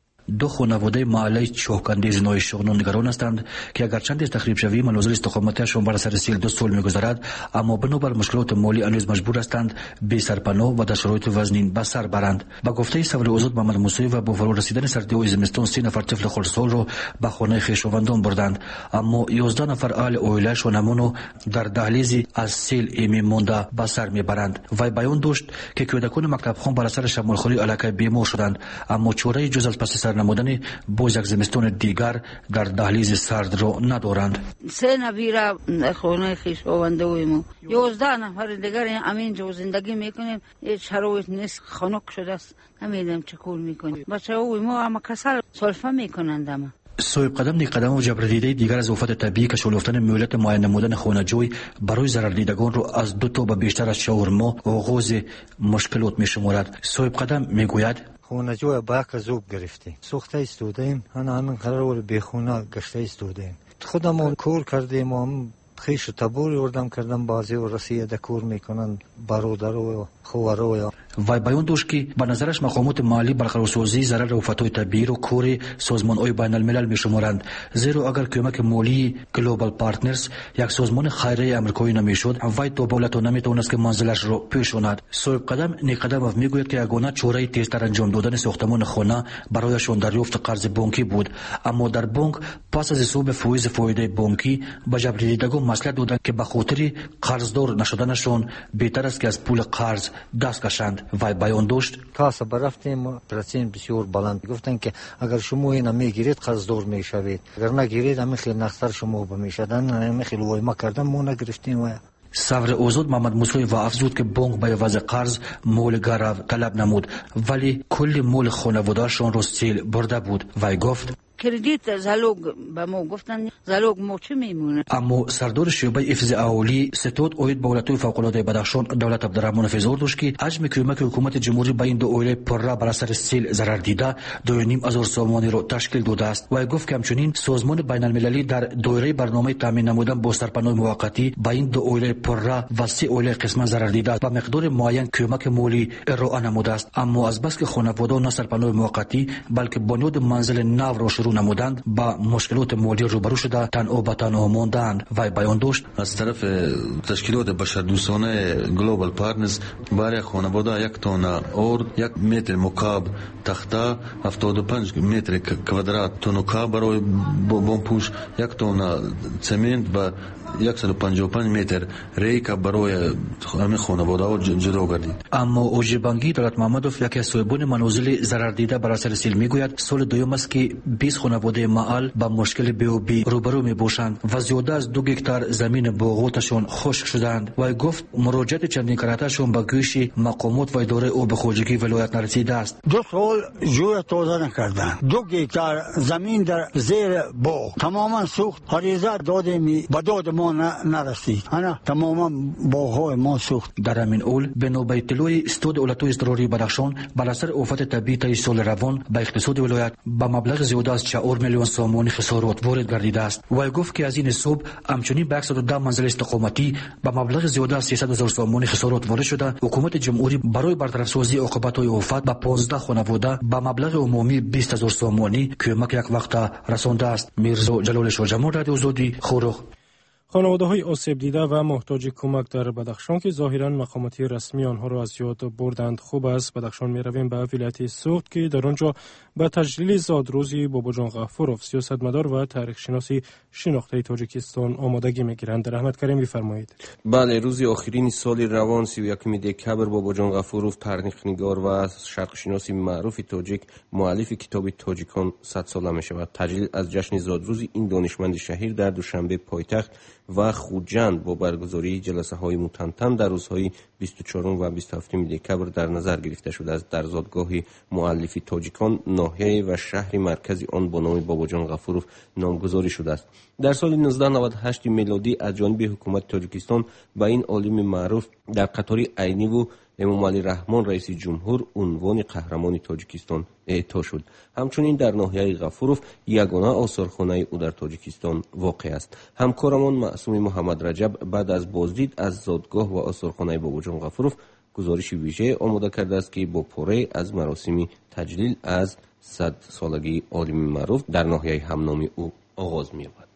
دو خانواده محله چوکندی زنای شغنون نگران هستند که اگر چند تخریب شوی منازل استقامتیشان بر سر سیل دو سال میگذرد، اما بنابر مشکلات مالی هنوز مجبور هستند بی سرپناه و در شرایط وزنین به سر برند. با گفته صبر آزاد محمد موسی و با فرو رسیدن سردی‌های زمستان سه نفر طفل خردسال را به خانه خویشاوندان بردند، اما یازده نفر اهل عائله‌شان همانو در دهلیز از سیل ایمی مانده به سر میبرند. وی بیان داشت که کودکان مکتبخوان بر سر شمالخوری الکی بیمار شدند، اما چاره جز از پس سر نمودن باز یک زمستان دیگر در دهلیز سرد را ندارند. سه نفر خانه خویشاونده ویم، یازده نفر دیگر همینجا زندگی میکنیم. هیچ شرایط نیست، خنک شده است، نمیدونم چه کار میکنیم. بچه‌ها ما هم کسل سلفه میکنند. اما صاحب قدم نی قدم و جبردیده دیگر از آفت طبیعی که شلوفتن مهلت معین نمودن خانه جوی برای ضرر دیدگان رو از دو تا به بیشتر از چهار ماه آغاز مشکلات می شمارد. صاحب قدم میگوید خونه جوی با یک زوب گرفتیم، سوخته استودیم، هن همین قرار بی خونه گشته استودیم. خودمون کور کردیم و هم خیش تبوری اردم کردم، بعضی و رسیه کور میکنن برادر و خوارو. وی بیان داشت که به نظرش مقامات محلی برقرارسازی ضرر آفت‌های طبیعی رو کور سازمان‌های بین الملل می‌شمارند، زیرا اگر کمک مالی گلوبال پارتنرز یک سازمان خیریه آمریکایی نمی‌شد، وی تا دولت نمی‌توانست که منزلش را پیشاند. صاحب قدم نیقدمов میگوید که یگانه چاره تیزتر انجام دادن ساختمان خانه برایشان دریافت قرض بانکی بود، اما در بانک پس از حساب فایز فایده بانکی به جبریدگان مصلحت دادند که به خاطر قرضدار نشدنشان بهتر است که از پول قرض دست کشند. وی بیان داشت کاسه برفتیم پرسین بسیار بلند گفتن که اگر شما اینا میگیرید قرضدار میشوید، اگر نگیرید همین خیلی نختر شما بمیشدن. همین خیلی وای ما کردن ما نگرفتیم. و صبر آزاد محمد موسی و افزود که بانک به عوض قرض مال گرو طلب نمود، ولی کل مال خانواده‌شان را سیل برده بود. وی گفت کردیت زلوگ به ما گفتن زلوگ ما چه میمونه. اما سردار شعبه حفظ اهالی ستاد اوید به ولایت فوق‌العاده بدخشان دولت عبدالرحمن فیض‌آور داشت که حجم کمک حکومت جمهوری به این دو عائله پرره بر اثر سیل ضرر دیده دو و نیم هزار سامانی را تشکیل داده است. و گفت که همچنین سازمان بین المللی در دایره برنامه تامین نمودن با سرپناه موقتی به این دو عائله پرره و سه عائله قسما ضرر دیده به مقدار معین کمک مالی ارائه نموده است، اما از بس که خانواده نه سرپناه موقتی بلکه بنیاد منزل نو را شروع نمودند با مشکلات مالی روبرو شده تنها به تنها ماندند. و بیان داشت از طرف تشکیلات بشردوستانه گلوبال پارتنرز برای خانواده یک تن اور یک متر مکعب تخته هفتاد و پنج متر کوادرات تونوکا برای بمبپوش، یک تن سمنت و صد و پنجاه و پنج متر ریک برای همه خانواده جدا گردید. اما اوجیبانگی دولت محمدوف یکی از صاحبان منازل ضرر دیده بر اثر سیل میگوید سال دوم است که بیست خانواده محل با مشکل بی و بی روبرو می باشند و زیاده از دو گکتار زمین باغاتشان خشک شدند. و گفت مراجعت چندین کراتشان به گوش مقامات و اداره آب خواجگی ولایت نرسیده است. دو سال جوی تازه نکردند، دو گکتار زمین در زیر باغ تماما سوخت، غریزه دادیم به داد ما نرسید، انا تماما باغ‌های ما سوخت. در همین حال به نوبه اطلاع استاد اولتو اضطراری بدخشان بر اثر آفت طبیعی تا سال روان به اقتصاد ولایت با مبلغ زیاده از چهار میلیون سامانی خسارات وارد گردیده است. و گفت که از این حساب همچنین به صد و ده منزل استقامتی با مبلغ زیاده از سیصد هزار سامانی خسارات وارد شده. حکومت جمهوری برای برطرف سازی عاقبت‌های آفت با پانزده خانواده با مبلغ عمومی بیست هزار سامانی کمک یک وقت رسانده است. میرزا جلال شاه جمال، رادیو آزادی، خورخ. خانواده‌های آسیب دیده و محتاج کمک در بدخشان که ظاهراً مقامات رسمی آنها را از یاد بردند. خوب است بدخشان می‌رویم به ولایت سوخت که در آنجا به تجلیل زادروزی بابا جان غفورov سیاستمدار و تاریخ شناسی شناخته تاجیکستان آمادگی می‌گیرند. رحمت کریم بفرمایید. بله، روز آخرین سال روان سی و یکم دکبر بابا جان غفورov تاریخ‌نگار و شرق شناسی معروف تاجیک مؤلف کتاب تاجیکان صد ساله می‌شود. تجلیل از جشن زادروزی این دانشمند شهیر در دوشنبه پایتخت و خوجند با برگزاری جلسه های متمتم در روزهای بیست و چهارم و بیست و هفتم دکبر در نظر گرفته شده است. در زادگاه مؤلفی تاجیکان ناحیه و شهر مرکزی آن با نام باباجان غفوروف نامگذاری شده است. در سال نوزده نود و هشت میلادی از جانب حکومت تاجیکستان به این عالم معروف در قطار عینی و امام علی رحمان رئیس جمهور عنوان قهرمان تاجیکستان اعطا شد. همچنین در ناحیه غفوروف یگانه آثارخانه او در تاجیکستان واقع است. همکارمان معصوم محمد رجب بعد از بازدید از زادگاه و آثارخانه باباجان غفوروف گزارش ویژه آماده کرده است که با پاره از مراسم تجلیل از صد سالگی عالم معروف در ناحیه همنام او آغاز می‌یابد.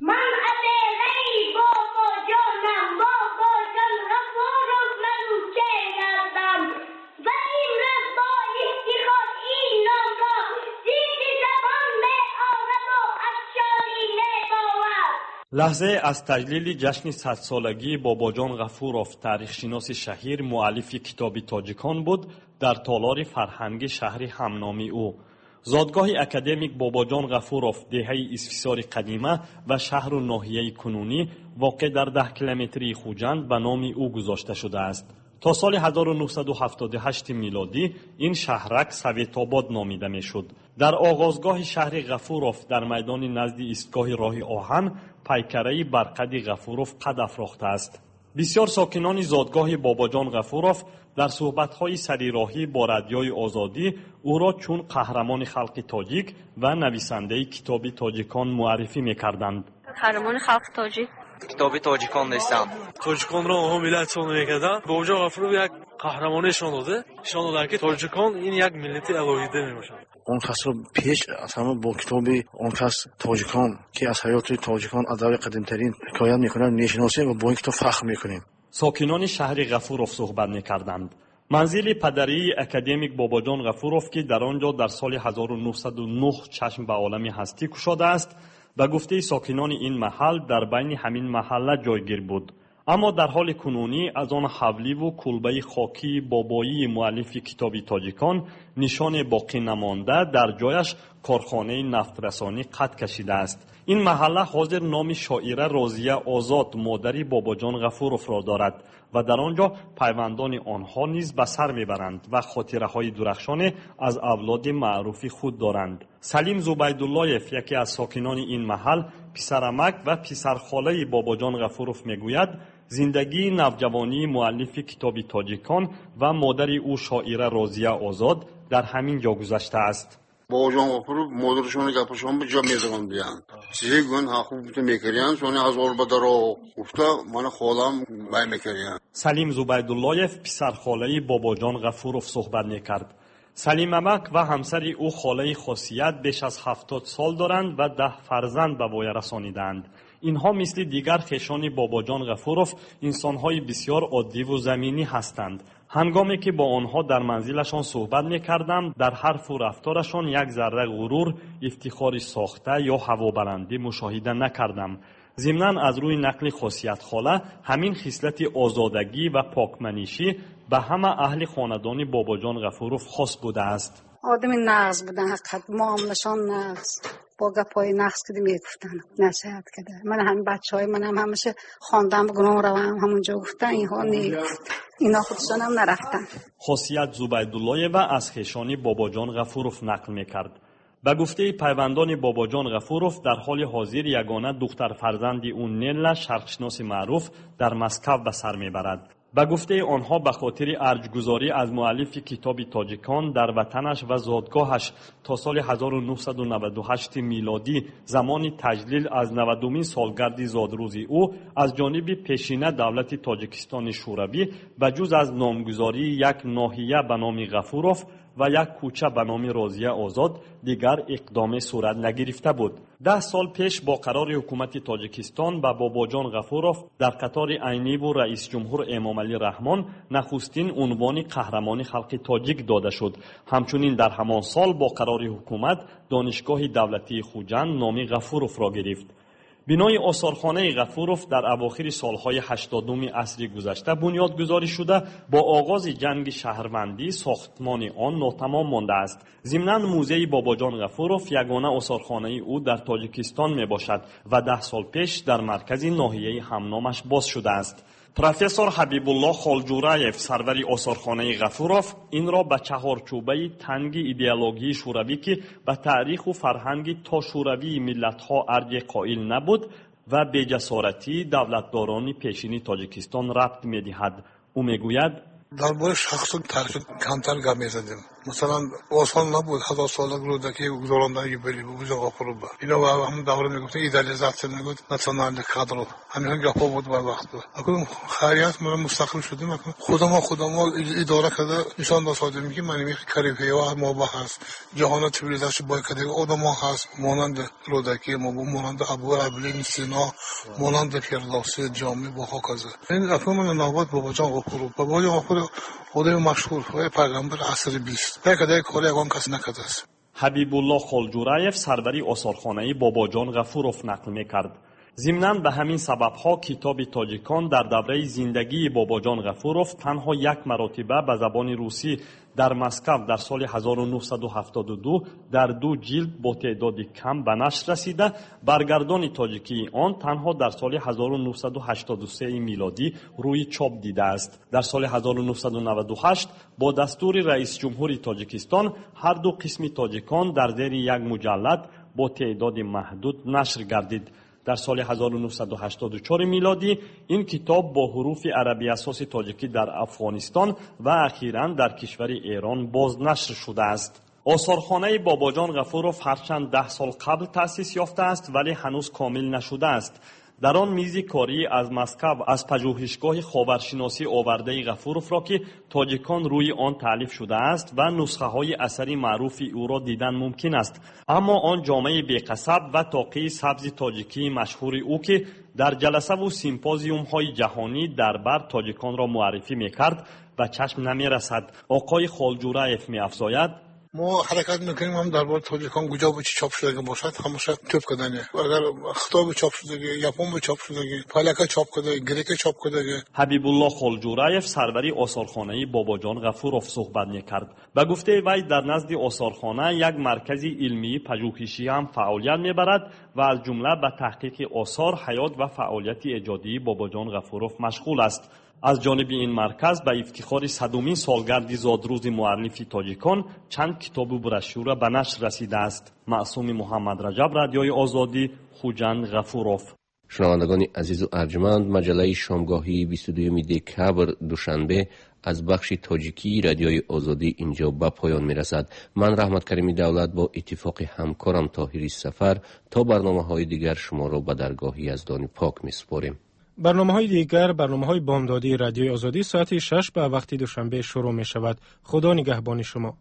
لحظه از تجلیل جشن صد سالگی باباجان غفوروف تاریخ شناس شهیر مؤلف کتاب تاجیکان بود در تالار فرهنگی شهر همنامی او. زادگاه اکادمیک باباجان غفوروف دهه اسفسار قدیمه و شهر و ناحیه کنونی واقع در ده کیلومتری خوجند به نام او گذاشته شده است. تا سال هزار و نهصد و هفتاد و هشت میلادی این شهرک سویت آباد نامیده میشد. در آغازگاه شهر غفوروف در میدان نزد ایستگاه راه آهن پیکره برقد غفوروف قد افراخته است. بسیار ساکنان زادگاه باباجان غفوروف در صحبت‌های سریراهی با رادیوی آزادی او را چون قهرمان خلق تاجیک و نویسنده کتاب تاجیکان معرفی می‌کردند. قهرمان خلق تاجیک کتاب تاجیکان نیستم. تاجیکان را آنها ملت سان می‌کردند. باباجان غفوروف یک قهرمانیشان داده. نشان داده که تاجیکان این یک ملت الهیده میباشند. اون کس رو پیش از همه با کتاب اون کس تاجیکان که از حیات تاجیکان از دور قدیمترین حکایت میکنن میشناسیم و با این کتاب فخر میکنیم. ساکنان شهر غفوروف صحبت میکردند. منزل پدری اکادمیک باباجان غفوروف که در آنجا در سال هزار و نهصد و نه چشم به عالم هستی گشوده است به گفته ساکنان این محل در بین همین محله جایگیر بود. اما در حال کنونی از آن حولی و کلبه خاکی بابایی مؤلف کتاب تاجیکان نشان باقی نمانده در جایش کارخانه نفترسانی قد کشیده است. این محله حاضر نام شاعره رازیه آزاد مادری باباجان غفوروف را دارد و در آنجا پیوندان آنها نیز به سر میبرند و خاطره های درخشان از اولاد معروفی خود دارند. سلیم زبیداللهیف یکی از ساکنان این محل پسرعمک و پسرخاله باباجان غفوروف میگوید زندگی نوجوانی مؤلف کتاب تاجیکان و مادر او شاعره رازیه آزاد در همین جا گذشته است. باباجان غفوروف مادرشون گپشون به جا میزنن بیان چیزی گون حقوق بوده میکردن سونی از اول بدرو گفته من خالم بای میکردن. سلیم زبیداللهیف پسرخاله باباجان غفوروف صحبت میکرد. سلیم عمک و همسر او خاله خاصیت بیش از هفتاد سال دارند و ده فرزند به وای رسانیدند. اینها مثل دیگر خویشان باباجان غفوروف انسان‌های بسیار عادی و زمینی هستند. هنگامی که با آنها در منزلشان صحبت می‌کردم در حرف و رفتارشان یک ذره غرور، افتخاری ساخته یا هوابرندی مشاهده نکردم. ضمناً از روی نقل خاصیت خاله همین خصلت آزادگی و پاکمنشی به همه اهل خاندان باباجان غفوروف خاص بوده است. آدم نغز بودن حقیقت معاملشان نغز با گپای نغز کدی میگفتن نصیحت کرده. من هم بچهای من هم همیشه خواندم گناه رو هم همونجا گفتن اینها نیگفت اینا خودشان هم نرفتن. خاصیت زبیدالله و از خویشان باباجان غفوروف نقل میکرد. به گفته پیوندان باباجان غفوروف در حال حاضر یگانه دختر فرزند اون نیلا شرقشناس معروف در مسکو به سر میبرد. به گفته آنها به خاطر ارجگذاری از مؤلف کتاب تاجیکان در وطنش و زادگاهش تا سال هزار و نهصد و نود و هشت میلادی زمان تجلیل از نودمین سالگرد زادروزی او از جانب پیشینه دولت تاجیکستان شوروی به جز از نامگذاری یک ناحیه به نام غفوروف و یک کوچه به نام رازیه آزاد دیگر اقدام صورت نگرفته بود. ده سال پیش با قرار حکومت تاجیکستان به باباجان غفوروف در قطار عینی و رئیس جمهور امام علی رحمان نخستین عنوان قهرمان خلق تاجیک داده شد. همچنین در همان سال با قرار حکومت دانشگاه دولتی خوجند نام غفوروف را گرفت. بنای آثارخانه غفورов در اواخر سالهای هشتادم عصر گذشته بنیادگذاری شده، با آغاز جنگ شهروندی ساختمان آن ناتمام مانده است. ضمناً موزه باباجان غفورov یگانه آثارخانه او در تاجیکستان می باشد و ده سال پیش در مرکز ناحیه همنامش باز شده است. پروفسور حبیبالله خالجوراєв سروری آثارخانه غفورov این را به چهارچوبه تنگ ایدئولوژی شوروی که به تاریخ و فرهنگ تا شوروی ملت‌ها ارج قائل نبود و به جسارتی دولتداران پیشین تاجیکستان ربط می‌دهد. او میگوید درباره شخصان تاریخ کمتر گپ می‌زدیم. مثلا آسان نبود هزار سالگی رو که گذراندن بری بوجا غفورov اینا و هم دوره میگفتن ایدئالیزاسیون میگفت ناسیونال کادر همین گپا بود و وقت بود. اکنون خیریت ما مستقل شدیم. اکنون خودم خودم اداره کرده نشان دادیم که من میخوام کاریفه و ما با هست جهان تبلیغاتش باید که آدم هست مانند رودکی ما مانند ابو ابلی سینا مانند فردوسی جامی با هاکازه. این اکنون من نوبت باباجان غفورov باباجان غفورov خدای مشهور و پیغمبر عصر بیست کدای کاری اون کس نکرده است. حبیب الله خالجوراєv سروری آثارخانه باباجان غفورov نقل میکرد. ضمناً به همین سببها کتاب تاجیکان در دوره زندگی باباجان غفورov تنها یک مرتبه به زبان روسی در مسکو در سال هزار و نهصد و هفتاد و دو در دو جلد با تعداد کم به نشر رسیده. برگردان تاجیکی آن تنها در سال هزار و نهصد و هشتاد و سه میلادی روی چاپ دیده است. در سال هزار و نهصد و نود و هشت با دستور رئیس جمهور تاجیکستان هر دو قسم تاجیکان در زیر یک مجلد با تعداد محدود نشر گردید. در سال هزار و نهصد و هشتاد و چهار میلادی این کتاب با حروف عربی اساس تاجیکی در افغانستان و اخیراً در کشور ایران باز نشر شده است. آثارخانه باباجان غفورov هرچند ده سال قبل تأسیس یافته است ولی هنوز کامل نشده است. در آن میز کاری از مسکو از پژوهشگاه خاورشناسی آورده غفورov را که تاجیکان روی آن تألیف شده است و نسخه های اثری معروف او را دیدن ممکن است. اما آن جامعه بی‌قصب و تاقی سبز تاجیکی مشهور او که در جلسه و سیمپوزیوم های جهانی دربر تاجیکان را معرفی میکرد به چشم نمی رسد. آقای خالجوراєv می افزاید ما حرکت میکنیم هم درباره تاجیکان کجا به چی چاپ شده باشد همیشه توپ کردنه. اگر خطاب چاپ شده ژاپن چاپ شده پالاکا چاپ کرده گریک چاپ کرده. حبیب الله خالجوراєv سروری آثارخانه باباجان غفورov صحبت میکرد. به گفته وی در نزد آثارخانه یک مرکز علمی پژوهشی هم فعالیت میبرد و از جمله به تحقیق آثار حیات و فعالیت ایجادی باباجان غفورov مشغول است. از جانب این مرکز به افتخار صدمین سالگرد زادروز مؤلف تاجیکان چند کتاب و برشور به نشر رسیده است. معصوم محمد رجب، رادیوی آزادی، خوجند غفورov. شنوندگان عزیز و ارجمند، مجله شامگاهی بیست و دوم دکبر دوشنبه از بخش تاجیکی رادیوی آزادی اینجا به پایان میرسد. من رحمت کریمی دولت با اتفاق همکارم طاهری سفر تا برنامه‌های دیگر شما را به درگاه یزدان پاک میسپاریم. برنامه‌های دیگر برنامه‌های بامدادی رادیوی آزادی ساعت شش به وقت دوشنبه شروع می شود. خدا نگهبان شما.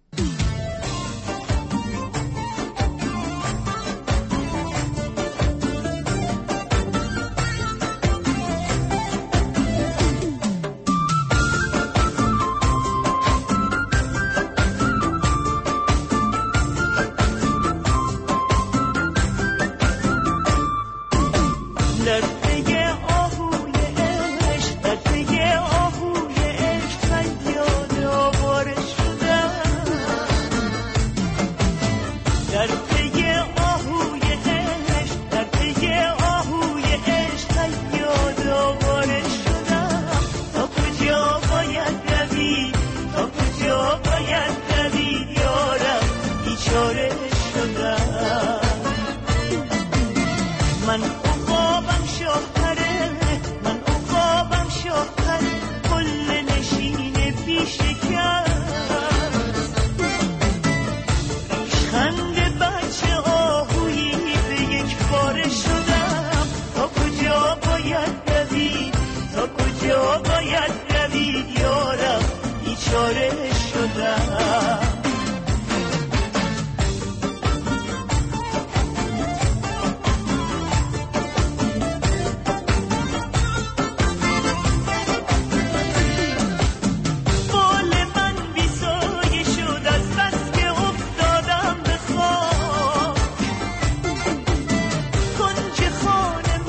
کنج خانه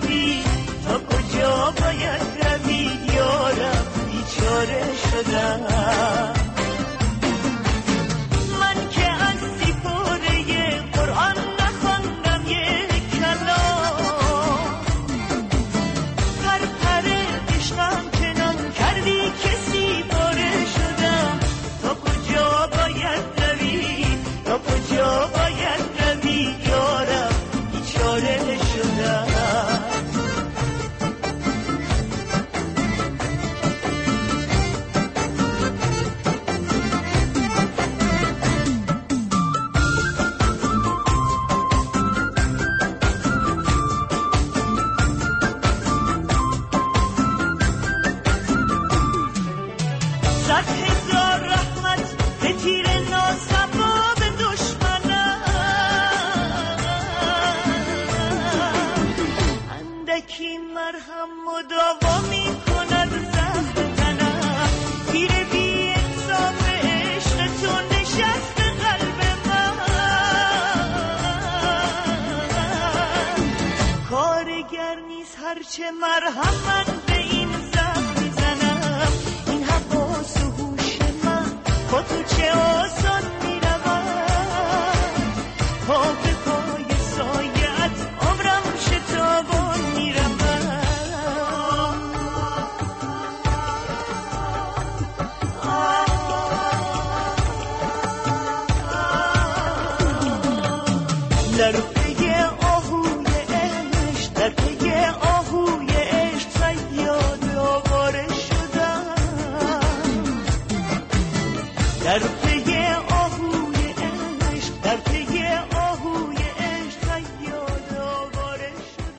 روی تا کجا باید روی یارم بیچاره شدم من که از سیپاره قرآن نخوندم یک کلام پرپر عشقم چنان کردی که سیپاره شدم تا کجا باید روی تا کجا باید روی یارم بیچاره شدم چه مرهم من به این زخم میزنم این حواس و هوش من با تو چه آسان